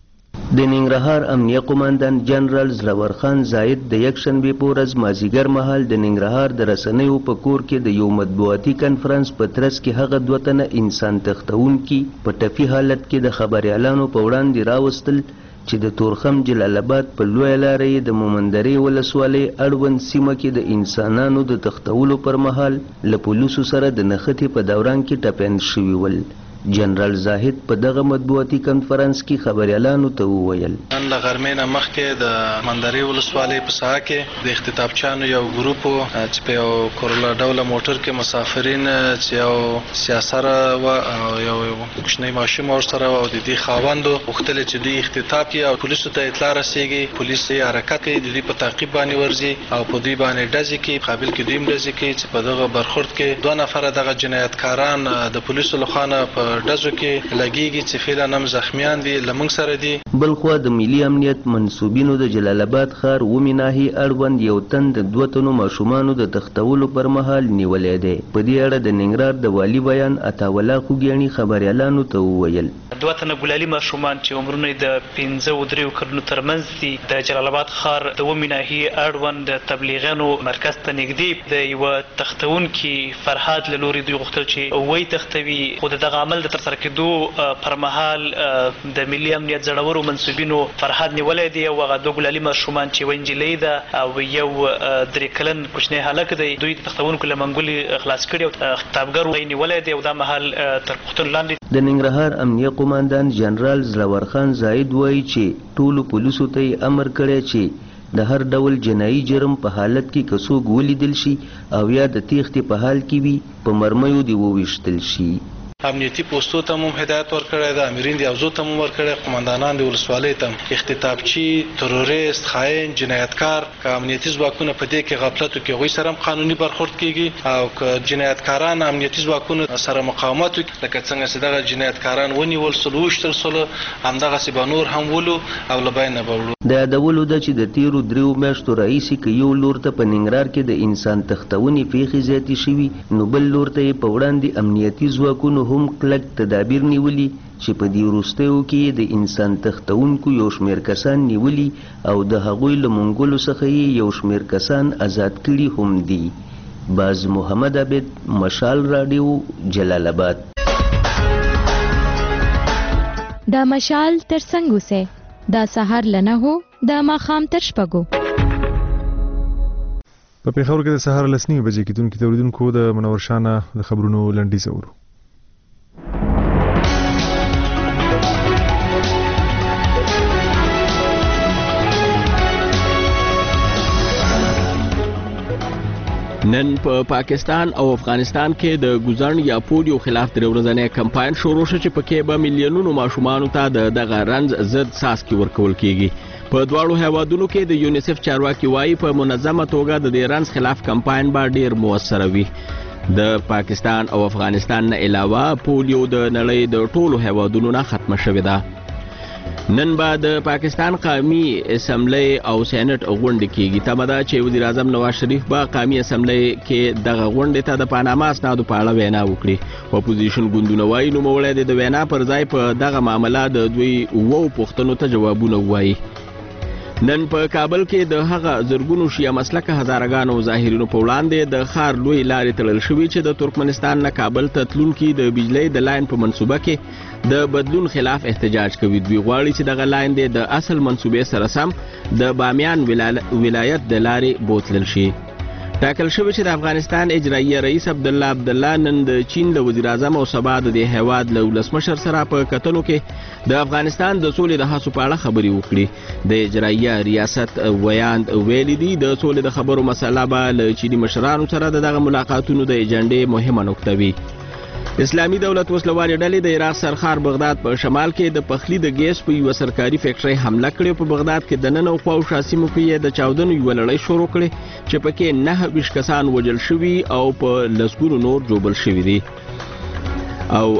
د ننګرهار امنیه قوماندان جنرال زلور خان زاید د یکشنبه په ورځ مازیګر مهال د ننګرهار د رسنیو په کور کې د یو مطبوعاتي کنفرانس په ترڅ کې هغه دوه تنه انسان تختونکي په ټپي حالت کې د خبريالانو په وړاندې راوستل چې د تورخم جلال آباد په لوی لارې د مومندرې ولسوالۍ اړوند سیمه کې د انسانانو د تختولو پر مهال له پولیسو سره د نښتې په دوران کې ټپیان شوي ول. جنرال زاهد په دغه مطبوعاتي کنفرانس کې خبريالانو ته وویل نن له غرمې نه مخکې د مندرې ولسوالۍ په ساحه کې د اختطافچانو یو ګروپ چې په یو کورولا ډوله موټر کې مسافرین چې یو سیاسره و او یو کوچنی ماشوم ورسره و او د دې خاوندو غوښتل چې دوی اختطاف کړي او پولیسو ته اطلاع رسیږي پولیس یې حرکت کوي د دوی په تعقیب باندې ورځي او په دوی باندې ډزې کوي قابل کې دوی ډزې کوي چې په دغه برخورد کې دوه نفره دغه جنایتکاران د پولیسو لخوا په ډزو کې لګیږي چې فعلا هم زخمیان دي لمنګ سره دي. بل خو د ملي امنیت منسوبینو د جلال آباد ښار ومې ناحیې اړوند یو تن د دوه تنو ماشومانو د تختولو پر مهال نیولی دی. په دې اړه د ننګرهار د والي بیان عطاوالله خوږیاڼي خبريالانو ته وویل دوه تنه ګلالي ماشومان چې عمرونه د 15 او 3 کلونو ترمنځ دي د جلال آباد ښار د ومې ناحیې اړوند د تبلیغیانو مرکز ته نږدې د یوه تختونکي فرهاد له لوري دوی غوښتل چې وی تختوي خو د دغه عمل د ترسره کېدو پر مهال د ملي امنیت زړورو منسوبینو فرهاد نیولی دی او هغه دوه ګلالي ماشومان چې یوه نجلۍ ده او یو 3 کلن کوچنی هلک دی دوی د تختونکو له منګولې خلاص کړي او خطابګر یې نیولی دی او دا مهال تر پوښتنو لاندې. د ننګرهار امنیه قوماندان جنرال زلور خان زاید وایي چې ټولو پولیسو ته یې امر کړی چې د هر ډول جنایي جرم په حالت کې که څوک ولیدل شي او یا د تیښتې په حال کې وي په مرمیو دې وویشتل شي. امنیتي پوسټو ته هم هدایت ورکړی دی، امرین د حوزو ته هم ورکړی، قمندانان د ولسوالۍ ته اختطافچي، تروریست، خاین، جنایتکار که امنیتي ځواکونه په دې کې غفلت وکړي هغوی سره هم قانوني برخورد کیږي، او که جنایتکاران امنیتي ځواکونو سره مقاومت وکړي لکه څنګه چې دغه جنایتکاران ونیول سول وویشتل سول، همدغسې به نور هم ولو او له بینه به وړو. د یادولو ده چې د تیرو 3 میاشتو راهیسې که یو لور ته په ننګرهار کې د انسان تختونې پیښې زیاتې شوي نو بل لور ته یې په وړاندې امنیتي ځواکونو هم کلک تدابیر نیولي چې په دې وروستیو کې د انسان تختونکو یو شمېر کسان نیولي او د هغوی له منګولو څخه یې یو شمېر کسان آزاد کړي هم دي. باز محمد عبد، مشال راډیو، جلال آباد. دا مشال تر څنګ اوسئ، دا سهار لنه هو، دا ماښام تر شپږو. په پیښور کې د سهار 9:30 بجې کېدونکو تولیدونکو د منور شانه د خبرونو لنډیز اورو. نن په پاکستان او افغانستان کې د ګوزن یا پولیو خلاف درې ورځنی کمپاین شروع شو چې پکې به میلیونونو ماشومانو ته دغه رنځ ضد څاڅکي ورکول کیږي. په دواړو هیوادونو کې د یونیسف چارواکي وایي په منظمه توګه د دې رنځ خلاف کمپاین به ډیر موثر وي. د پاکستان او افغانستان نه علاوه پولیو د نړۍ د ټولو هیوادونو نه ختمه شوې ده. نن به د پاکستان قومي اسمبلی او سېنات غونډه کیږي. تمه ده چې وزیر اعظم نواز شریف به قومي اسمبلی کې دغه غونډې ته د پاناما اسنادو په اړه وینا وکړي. اپوزیشن ګوندونه وایي نوموړی د وینا پر ځای په دغه معامله د دوی 2 پوښتنو ته جوابونه وایي. نن په کابل کې د هغه زرګونو شیعه مسلکه هزارګانو ظاهرینو په وړاندې د ښار لوی لارې تړل شوي چې د ترکمنستان نه کابل ته تلونکي د بجلی د لاین په منصوبه کې د بدلون خلاف احتجاج کوي. دوی غواړي چې دغه لاین د اصل منصوبې سره سم د بامیان ولایت د لارې بوتلل شي. ټاکل شوی چې د افغانستان اجرایي رئیس عبدالله نن د چین له وزیر اعظم او سبا د دې هیواد له ولسمشر سره په کتنو کې د افغانستان د سولې د هڅو په اړه خبرې وکړي. د اجرایي ریاست ویاند ویلي دي د سولې د خبرو مسله به له چیني مشرانو سره دغه ملاقاتونو د ایجنډې مهمه نقطه وي. اسلامي دولت وسلوالې ډلې د عراق سرخار بغداد په شمال کې د پخلی د ګیس په یو سرکاري فیکټرۍ حمله کړې. په بغداد کې د نن او خواوشا سیمو کې د چاودنو یو لړۍ شروع کړې چې پکې 29 کسان وژل شوي او په لسګونو نور جوړل شوي دي. او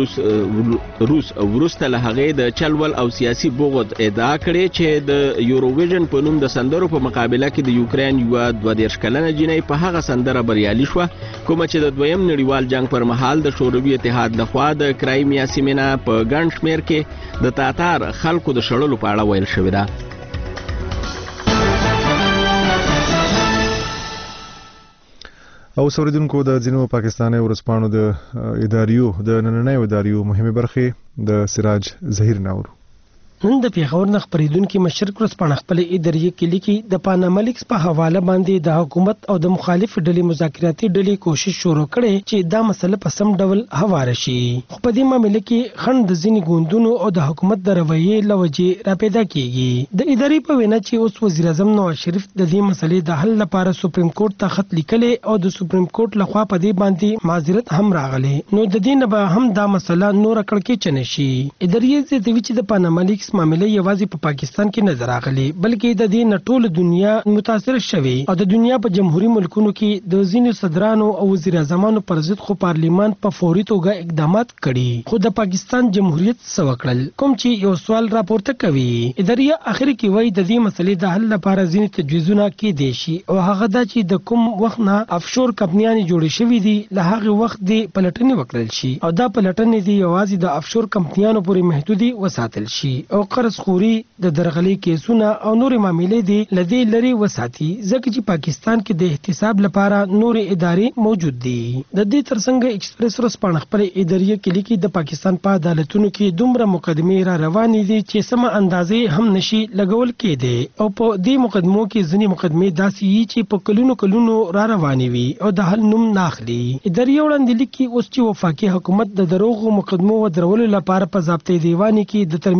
روس وروسته له هغې د چلول او سیاسي بغض ادعا کړې چې د یوروویژن په نوم د سندرو په مقابله کې د یوکرین یوه 32 کلنه جینۍ په هغه سندره بریالي شوه کومه چې د دویم نړیوال جنگ پر مهال د شوروي اتحاد لخوا د کرایمیا سیمې نه په ګڼ شمېر کې د تاتار خلکو د شړلو په اړه ویل شوې ده. او سوریدونکو د ځینو پاکستاني ورځپاڼو د اداریو د نننۍ اداریو مهمه برخې د سراج ظهیر ناور. نن د پیښور نه خبرېدونکي مشرق ورځپاڼه خپل اداریه کې لیکي د پاناما لیکس په حواله باندې د حکومت او د مخالف ډلې مذاکراتي ډلې کوشش شروع کړي چې دا مسله په سم ډول هواره شي. خو په دې معاملې کې خنډ د ځینې ګوندونو او د حکومت د رویې له وجې راپیدا کیږي. د ادارې په وینا چې اوس وزیر اعظم نواز شریف د دې مسلې د حل لپاره سپریم کورټ ته خط لیکلی او د سپریم کورټ لخوا په دې باندې معذرت هم راغلی نو د دې نه به هم دا مسله نور کړکېچ نه شي. ادارې زیاتوي چې د پاناما لیکس معاملې یوازې په پاکستان کې نه راغلي بلکې د دې نه ټول دنیا متاثر شوی او د دنیا په جمهوریت ملکونو کې د ځینو صدرانو او وزیر اعظمانو پر ضد خو پارلیمان په فوري توګه اقدامات کړي. خو د پاکستان جمهوریت څه وکړل کوم چې یو سوال راپورته کوي. ادارې اخر کې وایي د دې مسلې د حل لپاره ځینې تجویزونه کېدای شي او هغه دا چې د کوم وخت نه افشور کمپنیانې جوړې شوې دي له هغه وخت د پلټنې وکړل شي او دا پلټنې دي یوازې د افشور کمپنیانو پورې محدودي وساتل شي او قرض خوري د درغلي کیسونه او نور معاملې دي لدی لري وساتي ځکه چې پاکستان کې د احتساب لپاره نور ادارې موجود دي. د دې ترڅنګ ایکسپریس ورځپاڼه خپل ادارې کې لیکي د پاکستان په عدالتونو کې دومره مقدمې را روانې دي چې سم اندازې هم نشي لګول کېدی او په دې مقدمو کې ځینې مقدمې داسې چې په کلونو را روانې وي او د حل نوم نه اخلي. ادارې وړاندې لیکي اوس چې وفاقي حکومت د دروغو مقدمو ودرولو لپاره په ضابطه دیوانی کې د ترمیم فیصله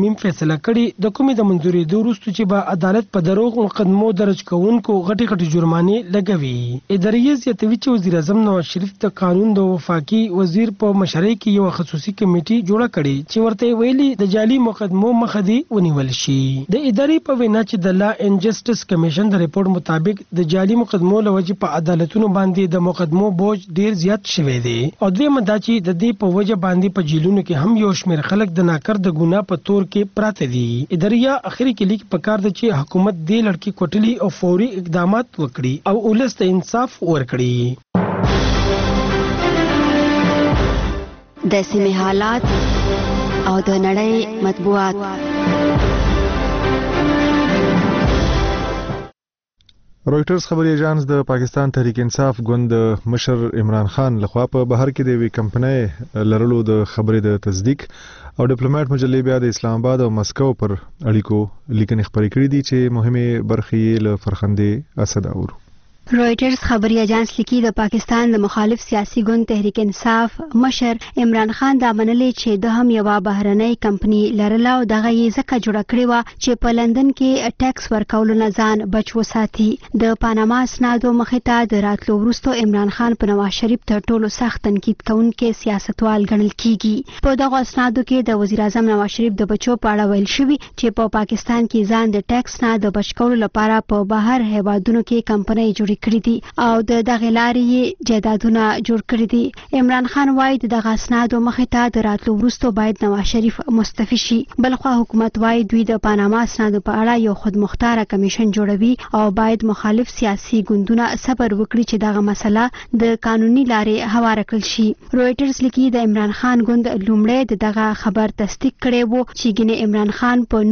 فیصله کړې د کومې د منځوري د وروسته چې به عدالت په دروغ مقدمو درج کوونکو غټي جرمانې لګوي. اداري زیاتوي چې وزیر اعظم نواز شریف د قانون د وفاقي وزیر په مشرۍ کې یو خصوصي کمیټه جوړه کړې چې ورته ویلي د جعلي مقدمو مخه دی ونیول شي. د اداري په وینا چې د لا اینڈ جسټس کمیشن د ریپورت مطابق د جعلي مقدمو لوجه په عدالتونو باندې د مقدمو بوج ډیر زیات شوی دی او دویمه دا چې د دې په وجه باندې په جیلونو کې هم یو شمېر خلک د ناکر د ګناه په تور کې پراته دي. اداريه اخري کې لیک پکار د چې حکومت دې لړکی کوټلی او فوري اقدامات وکړي او ولست انصاف ورکړي. د سیمې حالات او د نړۍ مطبوعات. رويټرز خبري ایجانس د پاکستان تحریک انصاف ګوند مشر عمران خان لخوا په بهر کې د وی کمپنۍ لرلو د خبرې د تصدیق او ډیپلوماټ مجلې بیا د اسلام آباد او مسکو پر اړیکو لیکنې خبرې کړې دي چې مهمه برخې له فرخندې اسد اورو. رويټرز خبري اجانس لیکي د پاکستان د مخالف سیاسي ګوند تحریک انصاف مشر عمران خان دا منلې چې د هم یو بهرنۍ کمپنی لرله او دغه یې ځکه جوړه کړې و چې په لندن کې ټیکس ورکولو نه ځان بچ وساتي. د پاناما اسنادو مخې ته د راتلو وروسته عمران خان په نواز شریف تر ټولو سخت تنقید کوونکی سیاستوال ګڼل کیږي. په دغه اسنادو کې د وزیر اعظم نواز شریف د بچو په اړه ویل شوی چې په پاکستان کې ځان د ټیکس نه د بچ کولو لپاره په بهر هیوادونو کې کمپنۍ جوړې کړې دي او د دغه لارې جایدادونه جوړ کړی دي. عمران خان وايي دغه اسنادو مخې ته د راتلو وروسته باید نواز شریف مستعفي شي. بلخوا حکومت وايي دوی د پاناما اسنادو په اړه یو خودمختار کمیشن جوړوي او باید مخالف سیاسي ګوندونه صبر وکړي چې دغه مسله د قانوني لارې هواره کړل شي. رويټرز لیکي د عمران خان ګوند لومړی دغه خبر تصدیق کړی وو چې ګینه عمران خان په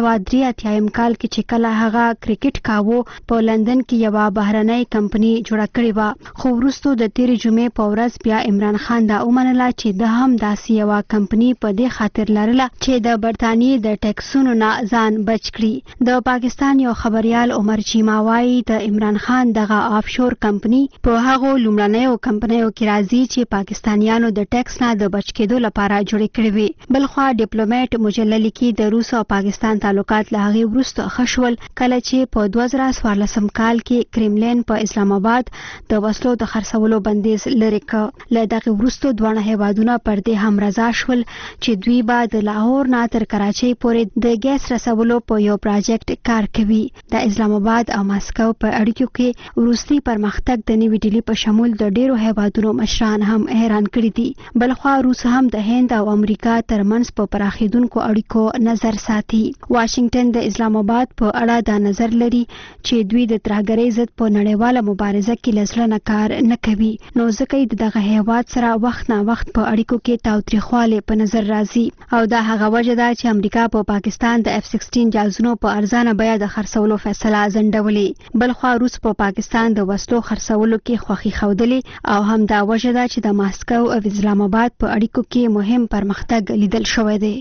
1983 کال کې چې کله هغه کرکټ کاوه په لندن کې یو بهرنۍ کمپنی جوړه کړې و، خو وروسته د تیرې جمعې په ورځ بیا عمران خان دا ومنله چې د هم داسې یوه کمپنی په دې خاطر لرله چې د برتانیې د ټیکسونو نه ځان بچ کړي. د پاکستان یو خبريال عمر چیما وايي د عمران خان دغه آفشور کمپنی په هغو لومړنیو کمپنیو کې راځي چې پاکستانیانو د ټیکس نه د بچ کېدو لپاره جوړې کړې وي. بلخوا ډیپلوماټ مجلل لیکي د روس او پاکستان تعلقات له هغې وروسته ښه شول کله چې په 2014 کال کې کرملین په اسلام آباد د وسلو د خرڅولو بندیز لري کړ. له دغه وروسته دوه هیوادونه پر دې هم رضا شول چې دوی به د لاهور نه تر کراچۍ پورې د ګیس رسولو په یو پروژیکټ کار کوي. د اسلام آباد او مسکو په اړیکو کې وروستي پرمختګ د نیوی ډیلی په شمول د ډیرو هیوادونو مشران هم حیران کړي دي. بلخوا روس هم د هند او امریکا ترمنځ په پراخیدونکو اړیکو نظر ساتي. واشنگټن د اسلام آباد په اړه دا نظر لري چې دوی د ترهګرۍ ضد په نړیواله مبارزه کې لزړه کار نه کوي، نو ځکه دغه هیواد سره وخت نه وخت په اړیکو کې تاوتریخواله په نظر راځي او دا هغه وجه ده چې امریکا په پاکستان د F-16 جهازونو په ارزانه بیه د خرڅولو فیصله ځنډولې. بلخوا روس په پاکستان د وسلو خرڅولو کې خوښي ښودلې او هم دا وجه ده چې د ماسکو او اسلام آباد په اړیکو کې مهم پرمختګ لیدل شوی دی.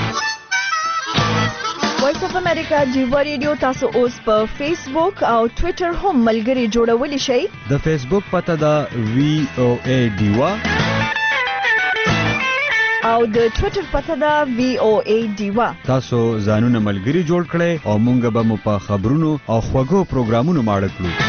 وایس اف امریکا جیوا ریډیو تاسو اوس په فیسبوک او ټوئیټر هم ملګری جوړولی شئ. د فیسبوک پته ده VOA ډیوا او د ټوئیټر پته ده VOA ډیوا. تاسو ځانونه ملګری جوړ کړئ او مونږ به مو په خبرونو او خوږو پروګرامونو ماړه کړو.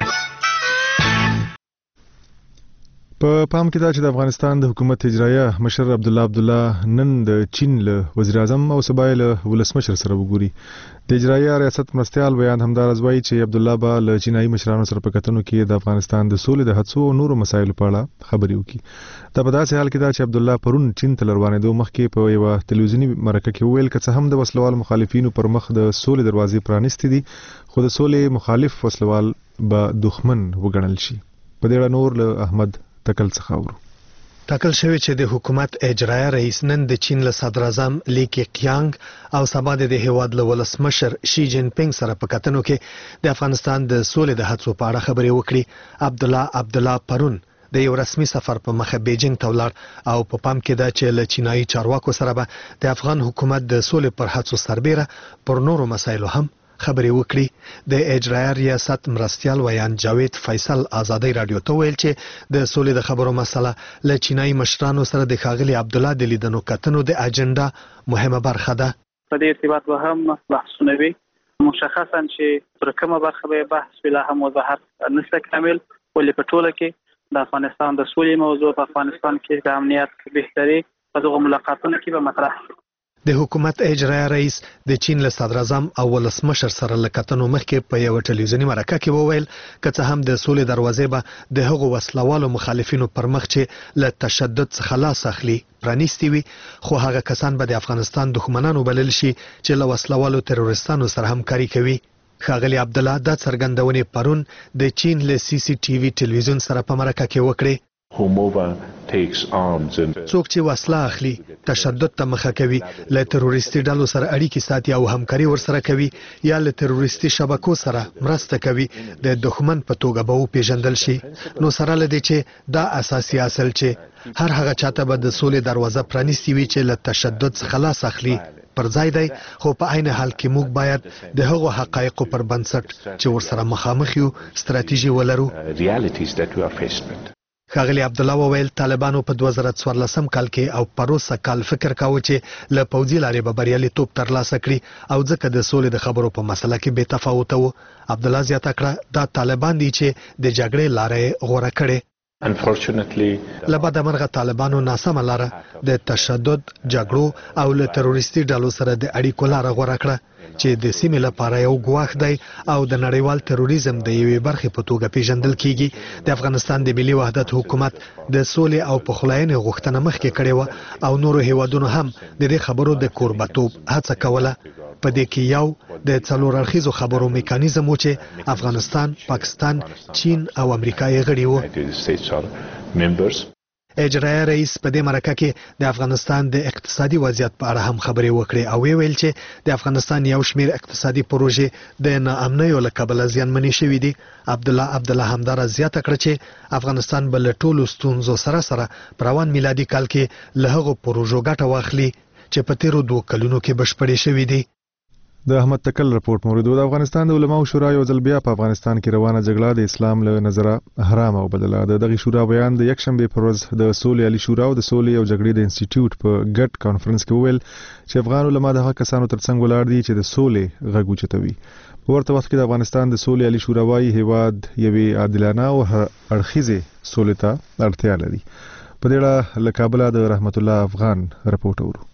په پام کې دا چې د افغانستان د حکومت اجرایه مشر عبدالله نن د چین له وزیر اعظم او صوبایي له ولسمشر سره وګوري. د اجرایه ریاست مرستیال بیان همدارز وایي چې عبدالله به له چینایي مشرانو سره په کتنو کې د افغانستان د سولې د هڅو او نورو مسایلو په اړه خبرې وکړي. دا په داسې حال کې دا چې عبدالله پرون چین ته روانېدو مخکې په یوه تلویزیوني مرکه کې وویل که څه هم د وسلوال مخالفینو پر مخ د سولې دروازې پرانیستې دي، خو د سولې مخالف وسلوال به دښمن وګڼل شي. په دې اړه نور له احمد تکل څخه اورو. ټاکل شوی چې د حکومت اجرایه رئیس نن د چین له صدر اعظم لی کیقیانګ او سبا د هیواد له ولسمشر شي جین پینګ سره په کتنو کې د افغانستان د سولې د هڅو په اړه خبرې وکړي. عبدالله پرون د یو رسمي سفر په مخه بیجینګ ته ولاړ او په پام کې دا چې له چینایي چارواکو سره به د افغان حکومت د سولې پر هڅو سربېره پر نورو مسایلو هم خبرې وکړي. د اجرایه ریاست مرستیال ویان جاوید فیصل آزادۍ رادیو ته ویل چې د سولې د خبرو مسله له چینایي مشرانو سره د ښاغلي عبدالله د لیدنو کتنو د اجنډا مهمه برخه ده. په دې ارتباط به هم بحثونه وي. مشخصا چې پر کومه برخه به بحث ولا هم وضاحت نشته کامل، ولې په ټوله کې د افغانستان د سولې موضوع په افغانستان کې د امنیت بهتري په دغه ملاقاتونو کې به مطرح شي. د حکومت اجرایه رئیس د چین له صدر اعظم او ولسمشر سره لکتنو مخکې په یو ټلویزیوني مرکه کې وویل که څه هم د سولې دروازې به د هغو وسلوالو مخالفینو پر مخ چې له تشدد څخه لاس اخلي پرانیستي وي، خو هغه کسان به د افغانستان دښمنانو بلل شي چې له وسلوالو تروریستانو سره همکاري کوي. ښاغلي عبدالله دا څرګندونې پرون د چین له سی سی ټي وي ټلویزیون سره په مرکه کې وکړې. څوک چې وسله اخلي، تشدد ته مخه کوي، له تروریستي ډلو سره اړیکې ساتي او همکاري ورسره کوي یا له تروریستي شبکو سره مرسته کوي، د دښمن په توګه به وپېژندل شي. نو سره له دې چې دا اساسي اصل چې هر هغه چاته به د سولې دروازه پرانیستي وي چې له تشدد څخه لاس اخلي پر ځای دی، خو په عین حال کې موږ باید د هغو حقایقو پر بنسټ چې ورسره مخامخ یو ستراتیژي ولرو. ښاغلي عبدالله وویل طالبانو په 2014 کال کې او پروسه کال فکر کاوه چې له پوځي لارې به بریالیتوب ترلاسه کړي او ځکه د سولې د خبرو په مسله کې بې تفاوته وو. عبدالله زیاته کړه دا طالبان دي چې د جګړې لارې غوره کړې. له بده مرغه طالبانو ناسمه لاره د تشدد، جګړو او له تروریستي ډلو سره د اړیکو لاره غوره کړه چې د سیمې لپاره یو ګواښ دی او د نړیوال تروریزم د یوې برخې په توګه پیژندل کیږي. د افغانستان د ملي وحدت حکومت د سولې او پخلاینې غوښتنه مخکې کړې وه او نورو هیوادونو هم د دې خبرو د کوربتوب هڅه کوله. په دې کې یو د څلور اړخیزو خبرو میکانیزم و چې افغانستان، پاکستان، چین او امریکا یې غړي وو. اجرایه رئیس په دې مرکه کې د افغانستان د اقتصادي وضعیت په اړه هم خبرې وکړې او ویل چې د افغانستان یو شمیر اقتصادي پروژې د ناامنیو له کبله زیانمنې شوې دي. عبدالله همدارا زیاته کړه چې افغانستان به له ټولو ستونزو سره په روان میلادي کال کې له هغو پروژو ګټه واخلي چې په تیرو 2 کلونو کې بشپړې شوې دي. د احمد تکل رپورت موریدو. د افغانستان د علماو شورا یو ځل بیا په افغانستان کې روانه جګړه د اسلام له نظره حرام او بدله. دغه شورا بیان د یکشنبه پر ورځ د سولې علي شورا او د سولې او جګړې د انسټیټیوټ په ګډ کانفرنس کې وویل چې افغان علما د هغه کسانو ترڅنګ ولاړ دي چې د سولې غږ اوچتوي. په ورته وخت کې د افغانستان د سولې علي شورا وايي هیواد یوې عادلانه او اړخیزه سولې ته اړتیا لري. په دې اړه له کابل د رحمت الله افغان رپورټ اورو.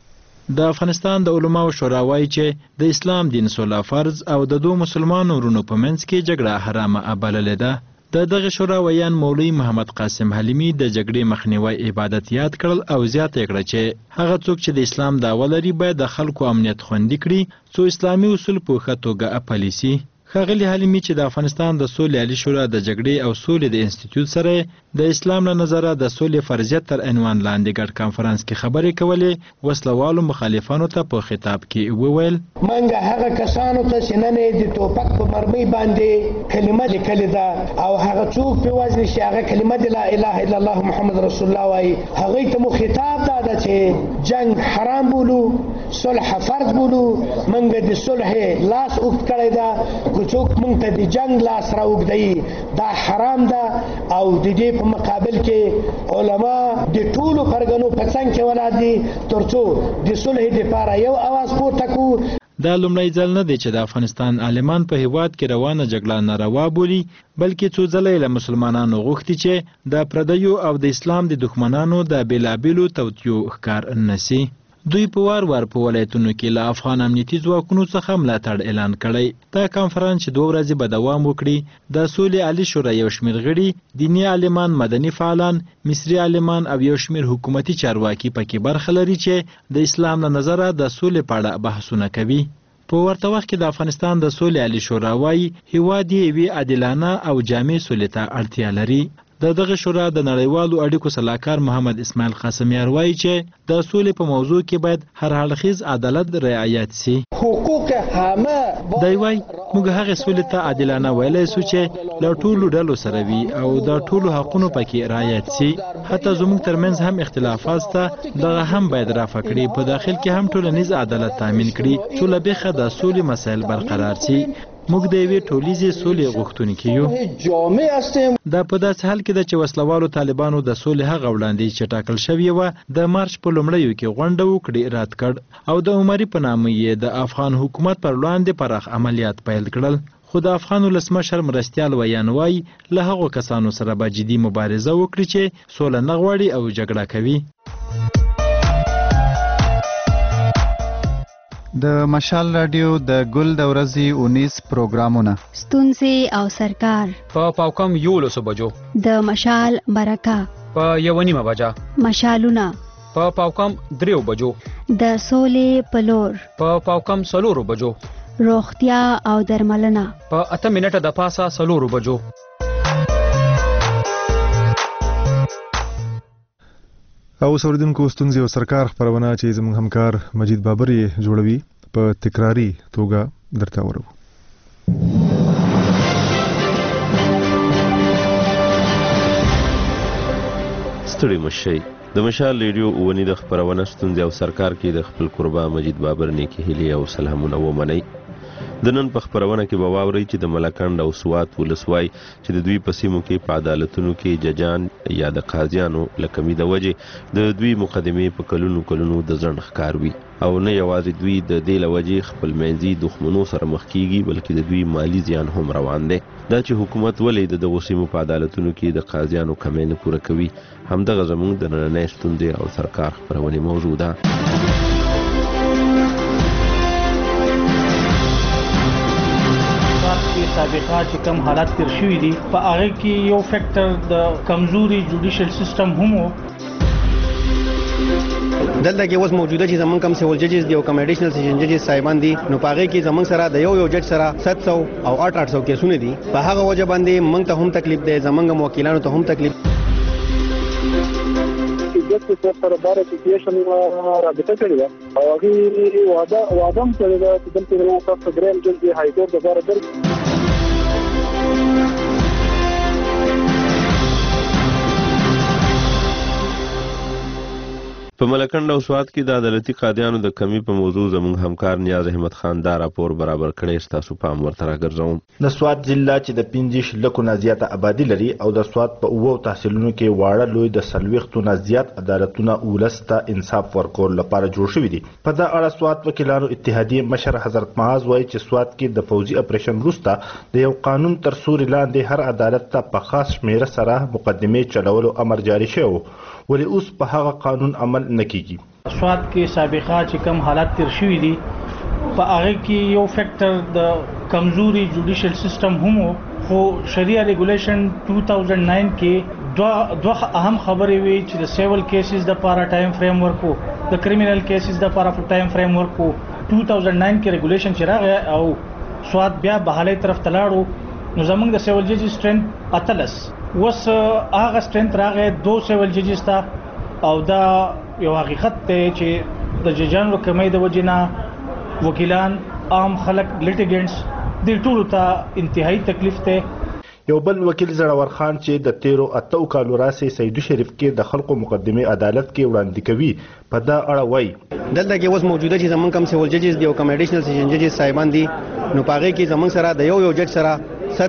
د افغانستان د علماو شورا وايي چې د اسلام دین سوله فرض او د دوه مسلمانانو ورونو په منځ کې جګړه حرامه بللې ده. دغه شورا ویان مولوی محمد قاسم حلیمی د جګړې مخنیوي عبادت یاد کړل او زیاته کړه چې هغه څوک چې د اسلام دعوه لري باید د خلکو امنیت خوندي کړي څو اسلامي اصول په ښه توګه پلي شي. ښاغلي حلیمی چې د افغانستان د سولې علي شورا د جګړې او سولې د انسټیټیوټ سره د اسلام له نظره د سولې فرضیت تر عنوان لاندې ګډ کانفرنس کې خبرې کولې وسلوالو مخالفانو ته په خطاب کې وویل منګه هغه کسانو ته چې نن د ټوپک په مرمۍ باندې کلمه لیکلې ده او هغه څوک په وزن شي هغه کلمه د لا اله الا الله محمد رسول الله وایي هغه ته مو خطاب ده چې جنگ حرام بولو، صلح فرض بولو، منګه د صلح لاس اوږد کړی ده، څوک مونږ ته د جنگ لاس راوږدوي دا حرام ده او د دې په مقابل کې علما د ټولو پرګنو په څنګ کې ولاړ دي ترڅو د صلح لپاره یو اواز پورته کړو. دا لومړی ځل نه دی چې د افغانستان عالمان په هیواد کې روانه جګړه ناروا بولي بلکې څو ځله له مسلمانانو غوښتي چې د پردیو او د اسلام د دښمنانو د بیلابیلو توطیو ښکار نشي. دوی په وار په ولایتونو کې له افغان امنیتي ځواکونو څخه ملاتړ اعلان کړی. دا کانفرنس چې 2 ورځې به دوام وکړي د سولې علي شورا یو شمېر غړي، دیني عالمان، مدني فعالان، مصري عالمان او یو شمېر حکومتي چارواکي پکې برخه لري چې د اسلام له نظره د سولې په اړه بحثونه کوي. په ورته وخت کې د افغانستان د سولې علي شورا وايي هیواد یې یوې عادلانه او جامع سولې ته اړتیا لري. دغه شورا د نړیوالو اړیکو صلاحکار محمد اسماعیل قاسمیار وایي چې د سولې په موضوع کې باید هر اړخیز عدالت رعایت شي. حقوق همه دی وایي موږ هغه سولې ته عادلانه ویلی سو چې له ټولو ډلو سره وي او د ټولو حقونو پکې رعایت شي. حتی زموږ ترمنځ هم اختلافات شته، دغه هم باید رافع کړي. په داخل کې هم ټولنیز عدالت تامین کړي څو له بیخه د سولې مسایل برقرار شي. موږ د یوې ټولیزې سولې غوښتونکي یو. دا په داسې حال کې ده چې وسلوالو طالبانو د سولې هغه وړاندیز چې ټاکل شوې وه د مارچ په لومړیو کې غونډه وکړي رد کړ او د عمري په نامه یې د افغان حکومت پر وړاندې پراخ عملیات پیل کړل. خو د افغان ولسمشر مرستیال ویان وایي له هغو کسانو سره به جدي مبارزه وکړي چې سوله نه غواړي او جګړه کوي. د مشال رادیو د ګل د ورځې 19 پروګرامونه ستونزې او سرکار په پاوکم 11 بجو د مشال برکه په 1:30 بجا مشالونه په پاوکم 3 بجو د سولې پلور په پاوکم 4 بجو روغتیا او درملنه په 8 منټه د پاسه 4 بجو. او اوریدونکو ستونزې او سرکار خبرونه چې زموږ همکار مجید بابر یې جوړوي په تکراری توګه درته ورو. ستړي مشي د مشال ریډیو ونی د خبرونه ستونزې او سرکار کې د خپل قربا مجید بابر نیکی هلي او سلامونه ومني. د نن په خبرونه کې به واورئ چې د ملکند او سوات ولسوای چې د دوی په سیمو کې په عدالتونو کې ججان یا د قاضیانو له کمی د وجې د دوی مقدمې په کلونو د ځنډ ښکار وي او نه یوازې دوی د دې له وجې خپل منځي دښمنو سره مخ کیږي بلکې د دوی مالی زیان هم روان دی. دا چې حکومت ولې د دغو سیمو په عدالتونو کې د قاضیانو کمی نه پوره کوي همدغه زموږ د نننۍ ستونزې او سرکار خبرونې موضوع ده. سابقه چې کوم حالات تیر شوي دي په هغه کې یو فیکټر د کمزوري جوډیشل سیستم هم وو. دلته کې اوس موجوده چې زمونږ کم سیول ججز دی او کم ایډیشنل سیشن ججز صاحبان دي نو په هغه کې زمونږ سره د یو جج سره 700 او 800 کیسونه دي. په هغه وجه باندې موږ ته هم تکلیف دی زمونږ موکلانو ته هم تکلیف. جسټ سره بار اپلیکیشن رابطه کړې ده او هغه وعده هم کړې ده چې دلته یو تاسو ګرام جج های کورټ د بار در په ملکند او سوات کې د عدالتي قاضیانو د کمی په موضوع زموږ همکار نیاز احمد خان دا راپور برابر کړی ستاسو پام ورته راګرځوم. د سوات ضلع چې د 15 لکو نه زیاته آبادی لري او د سوات په 9 تحصیلونو کې واړه لوی د 40 نه زیات عدالتونه ولسته انصاف ورکول لپاره جوړ شوي دي. په دا اړه سوات وکیلانو اتحادیه مشر حضرت معاذ وایي چې سوات کې د فوزي اپریشن وروسته د یو قانون تر سوري لاندې هر عدالت ته په خاص شمیره سره مقدمې چلولو امر جاری شوی ولی اوس په هغه قانون عمل نکېږي. سوات کې سابقه چې کوم حالات تیر شوي دي په هغه کې یو فیکټر د کمزوري جوډیشل سیستم هم وو. خو شریعه ریګولیشن 2009 کې دوه اهم خبرې وي چې د سیول کیسز د لپاره ټایم فریم ورک وو د کریمینل کیسز د لپاره ټایم فریم ورک وو. 2009 کې ریګولیشن چې راغی او سوات بیا بحالي طرف ته لاړو نو زمونږ د سیول ججز سټرنث 13 وس هغه سټرنث راغی 2 سیول ججز ته او دا یو حقیقت دی چې د ججانو کمی د وجنه وکیلان عام خلک لیټیګنټس د ټولو ته انتهایی تکلیف ته. یو بل وکیل زړور خان چې د 13 کالو راسي سیدو شریف کې د خلکو مقدمه عدالت کې وړاندې کوي په دا اړه وایي دلته کې اوس موجوده چې زمونږ کم سیول ججز دی او کم ایډیشنل سیشن ججز صاحبان دي نو په هغه کې زمونږ سره د یو جج سره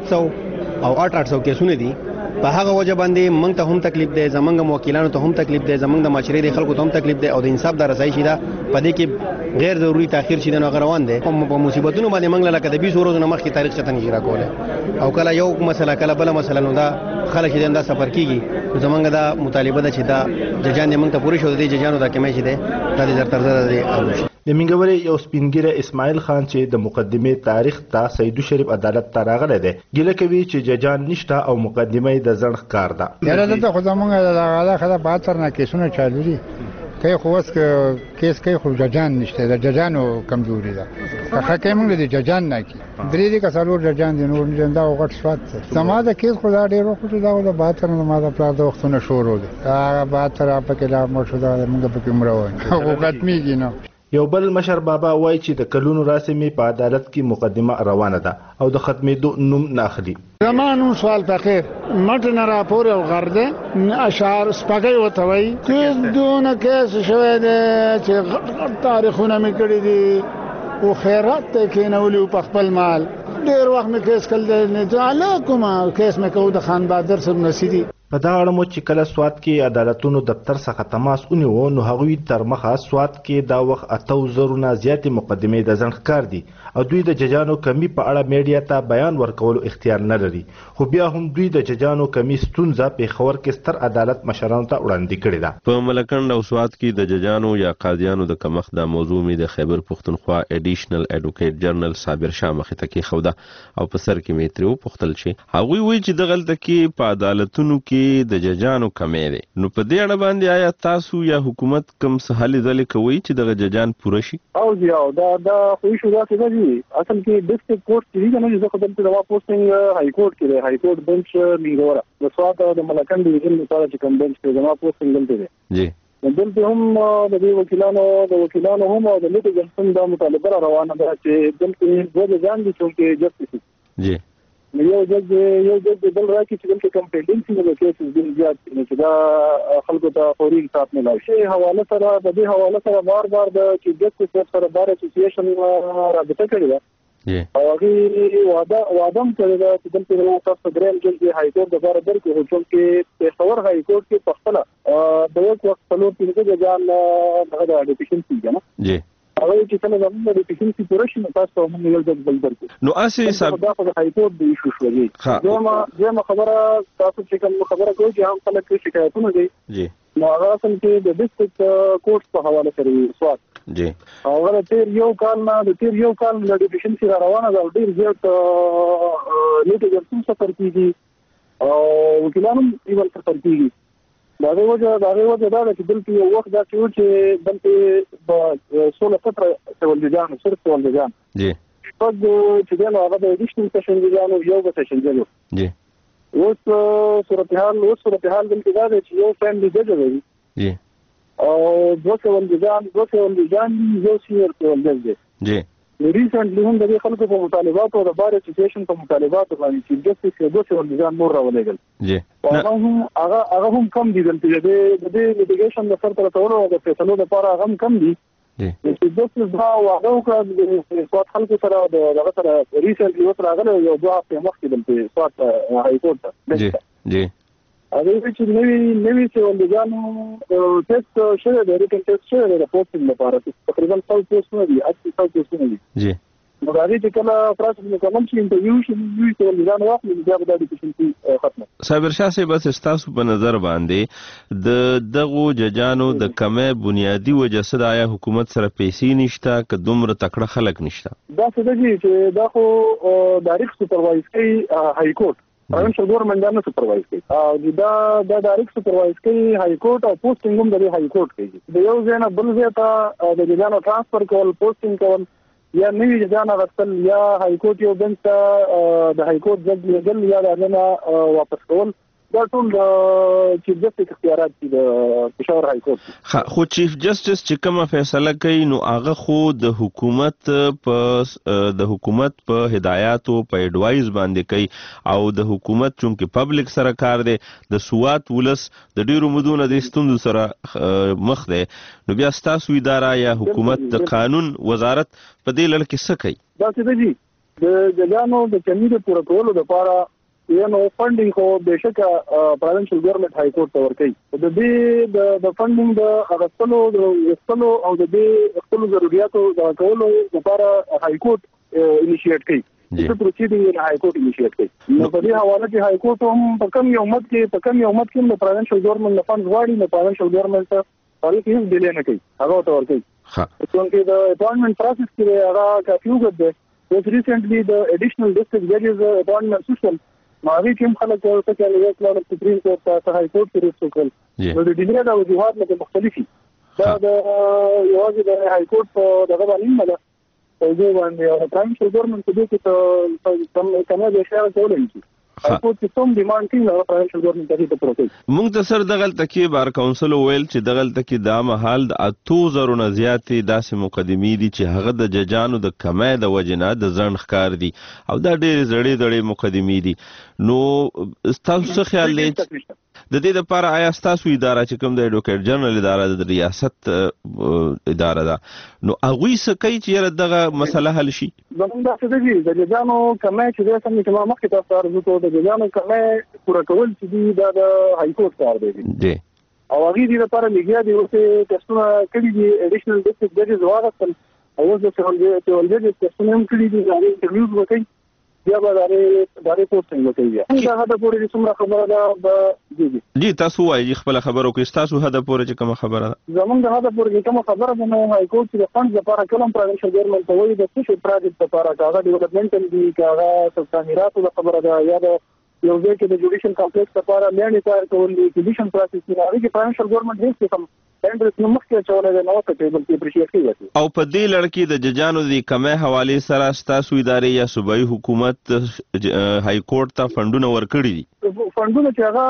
700 او 800 کیسونه دي. په هغه وجه باندې موږ ته هم تکلیف دی زمونږ موکلانو ته هم تکلیف دی زمونږ د معاشرې د خلکو ته هم تکلیف دی او د انصاف د رسایي شي دا په دې کې غیر ضروري تاخير شي نو روان دي په مصیبتونو باندې موږ لکه د 20 ورځې مخکې تاریخ چته نشي راکوله او کله یو مسله کله بل مسله نو دا خلک چې دا سفر کیږي زمونږ دا مطالبه ده چې دا ججان دې موږ ته پوره شو د ججانو دا کمی شي ده دا د زر تر زر دی. د منګوري یو سپینګره اسماعیل خان چې د مقدمه تاریخ ته سیدو شریف عدالت ته راغلی دی ګیله کوي چې ججان نشته او مقدمه د ځنډ کار ده. یاره دلته خو زمونږ د هغه خدای 72 نه کیسونه چالو دي کوي خو اوس کیس کوي خو ججان نشته د ججانو کمزوري ده که حکه موږ د ججان نه کی درې دي کسالور ججان دي نور نه دا غټ سوات سما د کیس خو دا ډیرو خو دا د 72 نه ما د پلار د وختونه شروع دي هغه 72 په کې لا مو شو دا موږ په کې مروه هغه ختميږي نو. یو بل مشر بابا وایي چې د کلونو راسمي په عدالت کې مقدمه روانه ده او د ختمېدو نوم نه اخلي. زمانو سوال فقیر مټ نه راپور او غرده اشعار سپګي وتوي کې دونه کیس شوه ده چې تاریخونه مې کړی دي او خیرات ته کې نو په خپل مال ډیر وخت مې کیس کړل نه ځاله کومه کیس مې کو د خان بهادر سره نصیری په دا اړه مو چې کله سوات کې عدالتونو دفتر څخه تماس ونیو نو هغوی تر مخه سوات کې دا وخت 8000 نه زیاتې مقدمې د ځنډ ښکار دي او دوی د ججانو کمی په اړه میډیا ته بیان ورکولو اختیار نه لري خو بیا هم دوی د ججانو کمی ستونزه په خبر کې ستر عدالت مشرانو ته وړاندې کړې ده په ملکند او سوات کې د ججانو یا قاضیانو د کمښت د موضوع می د خیبر پښتونخوا ایډیشنل ایډوکیټ جنرال صابر شاه مخې ته کې خوده او په سر کې میتریو پختل شي هغوی وایي چې د غلطه کې په عدالتونو کې د ججانو کمې دي نو په دې اړه باندې آیا تاسو یا حکومت کوم څه هلې ځلې کوي چې د ججان پوره شي او دا خو شو دا څه دی اصل کې ډیسټریکټ کورټ کې نه زه خدای ته د پوسټینګ های کورټ کې های کورټ بنچ لیګورا د سوات او د ملکند ډیویژن لپاره چې کوم بنچ کې د پوسټینګ دلته دی جی دلته هم د وکیلانو هم د لیټیګنټ د مطالبه روانه ده چې دلته د ځان دي چې جسټیس جی یو جج بل راکې چې دلته کوم پینډینګ څنګه د کیسز ډیر زیات چې دا خلکو ته فوري انصاف نه لای شي حواله سره د دې حواله سره بار د چې جسټیس سره بار اسوسییشن رابطه کړې ده او هغه وعده کړی ده چې دلته یو تاسو دریم جج های کورټ د بار درکو چې په خبر های کورټ کې پختله د یو وخت په لور کې د ځان د اډوکیشن څنګه نه جی هغه چې کله زموږ د ټیکنیکي پروشن تاسو هم یو ځل بل درکو نو اسی حساب دا په های کورټ د ایشو شوږي زما خبره تاسو چې کوم خبره کوي چې هم خلک شکایتونه دي جی نو هغه اصل کې د ډیسټریکټ کورټ په حواله سره سوات جی هغه تیر یو کال د ډیفیشن سره روانه ده ډیر زیات لیټیګنټ سفر کیږي او وکیلانو ایول سفر کیږي دا وجه دا چې دلته یو وخت دا چې دلته په 16 سول جان صرف سول جان جی په چې دا هغه د ایډیشنل سیشن جان یو به سیشن جان جی اوس صورتحال دلته دا چې یو فیملی جج دی جی او دوه سول جان یو سینیئر سول جج جی ریسنټلی هم د خلکو په مطالباتو د بار اسوسییشن په مطالباتو باندې چې جسټیس یو دوه ورځان نور راولېګل جی هغه هم کم دي دلته د لیټیګیشن د سره ترولو او د فیصلو لپاره هغه هم کم دي چې جسټیس دا واغه وکړه د سوات خلکو سره دغه سره ریسنټلی وسره راغله یو دوه هفته مخکې دلته سوات های کورټ جی جی هغه چې نوی څه ولګانو ټیسټ شوه د ریټن ټیسټ شوه د پوسټینګ لپاره تقریبا 100 پوسټونه دي 80 پوسټونه دي جی نو دا دې کله پروسس مکمل شي انټرویو شي نوی څه ولګانو واخلي بیا به د ډیفیشنسي ختمه صابر شاه صاحب بس تاسو په نظر باندې د دغه ججانو د کمې بنیادی وجه سره آیا حکومت سره پیسې نشته که دومره تکړه خلک نشته دا څه دي چې دا خو ډایرکټ سپروایز کوي های کورټ پروینشل ګورنمنت دا نه سپروایز کوي او دا ډایرکټ سپروایز کوي های کورټ او پوسټینګ هم د های کورټ کوي د یو ځای نه بل ځای ته د ججانو ټرانسفر کول پوسټینګ کول یا نوی ججانو غوښتل یا های کورټ یو بنچ ته د های کورټ جج لګل یا د نه واپس کول دا ټول چیف جسټیس اختیارات دي د پېښور های کورټ خو چیف جسټیس چې کومه فیصله کوي نو هغه خو د حکومت په هدایاتو په اډوایز باندې کوي او د حکومت چونکه پبلک سره کار دی د سوات ولس د ډیرو مدونه د ستوندو سره مخ دی نو بیا تاسو اداره یا حکومت د قانون وزارت په دې لړ کې څه کوي دا څه دي د ججانو د کمی د پوره کولو لپاره نو فندینګ خو بهشکه پروینشل ګورنمنت های کورټ ته ورکړي د دې د فندینګ د اغستلو او د دې خپل ضرورتو د کولو لپاره های کورټ انیشیټ کوي د پروسیډینګ های کورټ انیشیټ کوي نو په دې حواله کې های کورټ هم په کم یو مت کې د پروینشل ګورنمنت نه فند غواړي نو پروینشل ګورنمنت هغه هیڅ ډیلی نه کوي هغه ته ورکړي څنګه د اپاینټمنٹ پروسس کې هغه کافي وګد اوس ریسنټلی د ایډیشنل ډیسټریکټ ججز اپاینټمنٹ سیستم ماوی کوم خلک ورته کوي یو کلر سپریم کورټ ته های کورټ کې رسوکل نو د ډیګری د وجوهات نه مختلفي دا د یوازې د های کورټ په دغه باندې نه ده او دوی باندې پرایمشل ګورنمنت دې کې ته کومه د اشاره کولای شي های کورټ کې کوم ډیماند کوي نو پرایمشل ګورنمنت دې ته پروسس موږ د سر دغه تکي بار کونسل ویل چې دغه تکي د محل د 8000 نه زیاتې داسې مقدمې دي چې هغه د ججانو د کمې د وجنه د ځن ښکار دي او دا ډېر زړې مقدمې دي نو تاسو څه خیال لرئ د دې لپاره آیا ستاسو اداره چې کوم د ایډوکیټ جنرال اداره د ریاست اداره ده نو هغوی څه کوي چې دغه مسله حل شي؟ زموږ داسې دی د ججانو کمی چې دی سم چې ما مخکې تاسو ته عرض وکړو د ججانو کمی پوره کول چې دی دا د هائی کورټ کار دی او هغې دې لپاره لګیا دي اوس یې ټسټونه کړي دي اډیشنل ډسټرکټ ججز واخیستل او اوس د سیول ججز ټسټونه هم کړي دي د هغې انټرویوز به کوي بیا به د هغې پوسټینګ به کوي بیا دا هدف پورې چې څومره خبره ده جی تاسو ووایئ خپله خبره وکړئ ستاسو هدف پورې چې کومه خبره ده زموږ د هدف پورې چې کومه خبره ده نو هائی کورټ چې د فنډز لپاره کله هم پروینشل ګورنمنټ ته وایي د څه شي پراجکټ لپاره که هغه ډیولپمنټل دي که هغه تعمیراتو د خبره ده یا د یو ځای کې د جوډیشل کمپلیکس لپاره لینډ تیار کول دي کلیشن پروسس دی هغې کې پروینشل ګورنمنټ هېڅ قسم ټینډرز نه مخکې اچولی دی نو وکړي بلکې اپریشیټ کوي. او په دې لړ کې د ججانو د کمی حوالې سره ستاسو ادارې یا صوبایي حکومت هائی کورټ ته فنډونه ورکړي دي؟ فنډونه چې هغه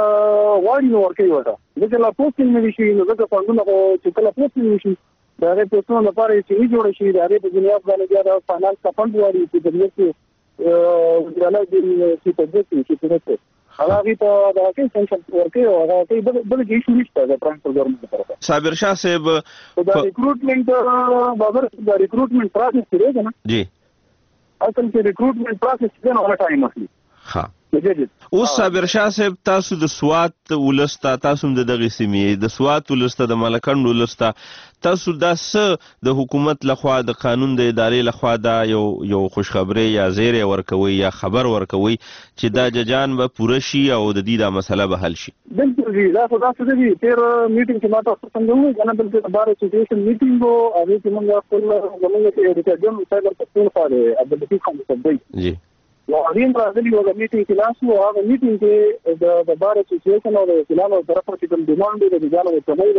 غواړي نو ورکوي ورته ځکه لا پوسټینګ نه وي شي نو ځکه فنډونه خو چې کله پوسټینګ وشي د هغې پوسټونو لپاره چې وي جوړه شي د هغې په بنیاد باندې بیا د فاینانس ته فنډ غواړي چې په دې کې وزیرانه چې په دې کې چې په هغه ته د هغې سنشن ورکوي او هغه کوي بل کې ایشو نشته د پرنسپل ګورنمنټ لپاره. صابر شاه صاحب د ریکروټمنټ بابر د ریکروټمنټ پروسس کې دی نه جی اصل کې ریکروټمنټ پروسس کې نه هغه ټایم اخلي. ها اوس صابر شاه صاحب تاسو د سوات ولسته تاسو د دغه سیمې د سوات ولسته د ملکند ولسته تاسو دا څه د حکومت لخوا د قانون د ادارې لخوا دا یو خوشخبری یا زیری ورکوي یا خبر ورکوي چې دا ججان به پوره شي او د دې دا مسله به حل شي؟ بالکل جی دا خو داسې دی تیر میټینګ کې ما تاسو څنګه وویل کنه بلکې بار سچویشن میټینګ وو هغې کې موږ خپل زموږ کې ایډیټر جنرال صاحب پښتون خاله عبداللطیف خان صاحب جی وارین راځلي وو د میټینګ کې لاس وو هغه میټینګ کې د بار اسوسییشن او د وکیلانو طرفه چې کوم ډیمانډ دی د ججانو د کمۍ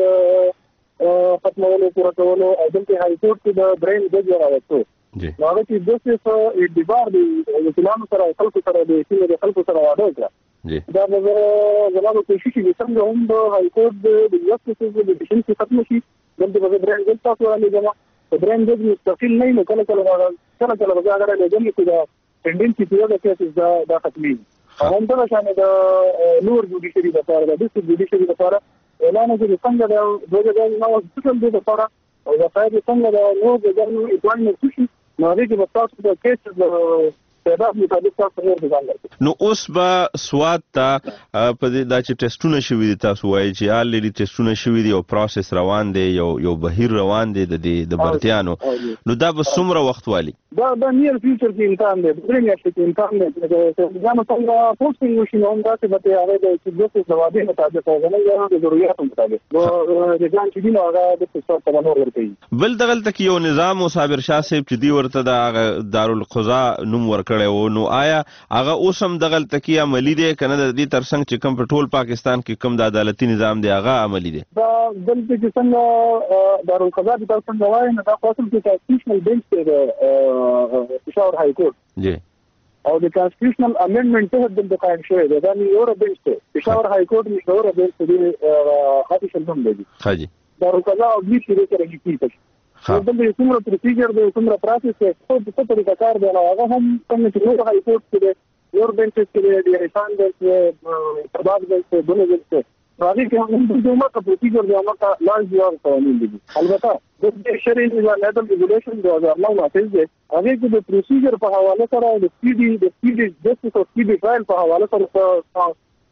د ختمولو پوره کولو او دلته هائی کورټ کې د برین جج راوستو نو هغه چې داسې اعتبار دی وکیلانو سره خلکو سره د سیمې د خلکو سره واده وکړه دا زما د کوشش چې څنګه هم د هائی کورټ د جسټس د ډیسیژن ختم شي دلته به برین جج تاسو راځي برین جج مستقل نه نو کله به هغه راځي چې ټینډنسي په یوه کیسز دا ختمي هم دا شان د لوړ جوډیشري لپاره د ډیسټرکټ جوډیشري لپاره اعلان چې څنګه د دوه نو سیستم دی لپاره او دا فایده څنګه د نو د ځانو اپوینټمنټ شي نو هغه کې تاسو د کیسز تعداد مطابق تاسو نور ځان لري. نو اوس به سواد ته په دې دا چې ټیسټونه شوي دي تاسو وایي چې آلریډي ټیسټونه شوي دي او پروسس روان دی یو بهیر روان دی د برتیانو نو دا به څومره وخت والي؟ دا نیر فیوچر کې امکان دی درې میاشتې کې امکان دی د ځانو څنګه پوسټینګ وشي نو هم داسې به هغه د چې د وادي مطابق او د ضرورت مطابق نو د ځان چې دی نو هغه د څه څه نور ورکوي. بل دغلته کې یو نظام او صابر شاه صاحب چې دی ورته د دارالقضا نوم ورکړی نو آیا هغه اوس هم دغلته کې عملي دی که نه د دې ترڅنګ چې کوم په ټول پاکستان کې کوم د عدالتي نظام دی هغه عملي دی؟ دا دلته چې څنګه دارالقضا چې تاسو څنګه وایي نو دا خو اصل کې کانسټیټیوشنل بینچ دی پېښور هائی کورټ جی او د کانسټیټیوشنل امندمنټ ته د قائم شوی دی دا یو بینچ دی پېښور هائی کورټ یو بینچ دی خاص شندم دی ها جی دارالقضا او بلیچ کې سره کیږي دلته څومره پروسیجر دی څومره پروسس دی څه طریقه کار دی هغه هم څنګه چې نور هائی کورټ کې دی یور بینچز کې دی ریفان بینچ تباد بینچ دونه بینچ هغه کې هم د عمر پروسیجر دی هغه لاندې ځواب قوانین دي البته د شرعي نظام ریګولیشن 2009 نافذ دی هغه کې د پروسیجر په حواله سره د سپیډي جسټس او سپیډي ټرایل په حواله سره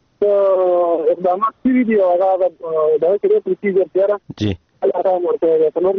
اقدامات کړي دي او هغه دا کې پروسیجر تیار جی هغه ورته څلور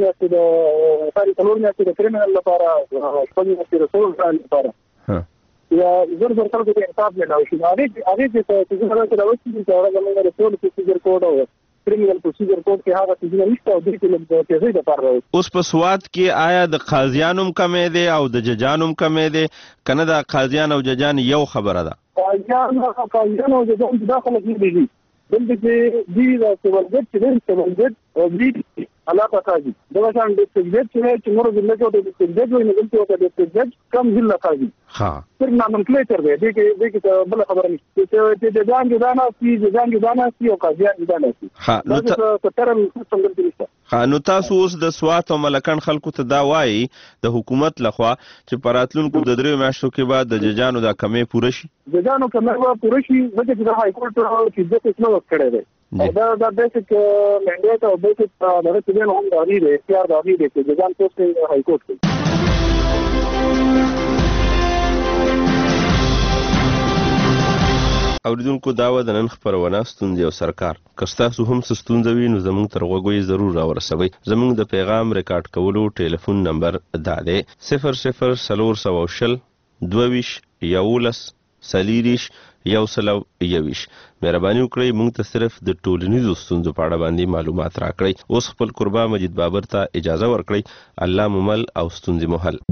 میاشتې د کریمینل لپاره شپږ میاشتې د سول ټرایل لپاره یا زر خلکو ته انصاف ملاوي شي هغه چې څنګه راوځي چې هغه زموږ د سول پروسیجر کوډ او کریمینل پروسیجر کوډ کې هغه څه نشته او د دې په تیزی د لپاره اوس په سواد کې آیا د قاضیانو کمې دي او د ججانو کمې دي کنه د قاضیان او ججان یو خبره ده؟ قاضیان او ججان داخله کې دي دلته چې دی د سیول جج چې دی سیول جج او دی علاقه قاضي دا شان د سجدت چې موږ د لګو د سجدت ویني دلته د سجدت کم ځله قاضي ها پر نامنکلیچر دی دغه بل خبره نشته چې د ځان دانا سي او قاضي دانا سي ها نو ترم څنګه دي ها نو تاسو اوس د سوات او ملکان خلکو ته دا وایي د حکومت لخوا چې پراتلونکو د 3 میاشتو کې بعد د ججانو د کمې پوره شي ججانو کمې پوره شي ځکه چې د های کورټ چې د څه نو کړی دی دا بیسیک منډیټ او بیسیک د رسېدنې هم د اړیره اختیار د اړیره چې ججان پوسټ های کورټ کې اوریدونکو داوا د نن خبرونه ستونزې او سرکار کستاسو هم ستونزې وي نو زموږ تر غوږی ضرور راورسوي زموږ د پیغام ریکارډ کولو ټلیفون نمبر دا دی 0040 22 11 سلیریش 121 مهرباني وکړئ موږ ته صرف د ټولنیزو ستونزو په اړه باندې معلومات راکړئ اوس خپل قربا مجید بابر ته اجازه ورکړئ الله ممل او ستونزې محل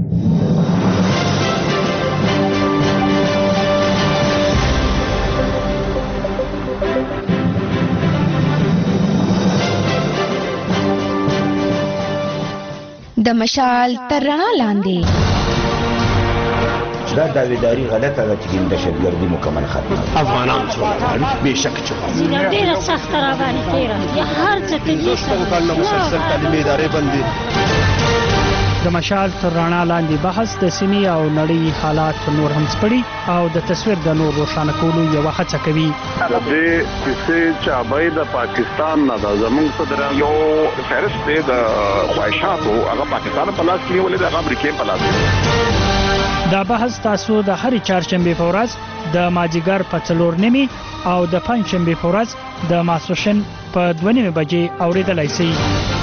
د مشال تر رڼا لاندې دا داویداری غلطه ده چې د دهشتګردي مکمل ختمه افغانان څومره بېشک چې ډېره سخته راباندې تېره هر څه کوي مسلسل تعلیمي ادارې بندي د مشال تر رڼا لاندې بحث د سیمې او نړۍ حالات نور هم سپړي او د تصویر د نور روښانه کولو یوه هڅه کوي د دې کیسې چابې د پاکستان نه د زموږ صدر یو فهرست دی د خواهشاتو هغه پاکستان په لاس کې نیولې د امریکا په لاس دا بحث تاسو د هرې چهارشنبې په ورځ د مازدیګر په 4:30 او د پنجشنبې په ورځ د ماسپښین په 2:30 بجې اوریدلای شئ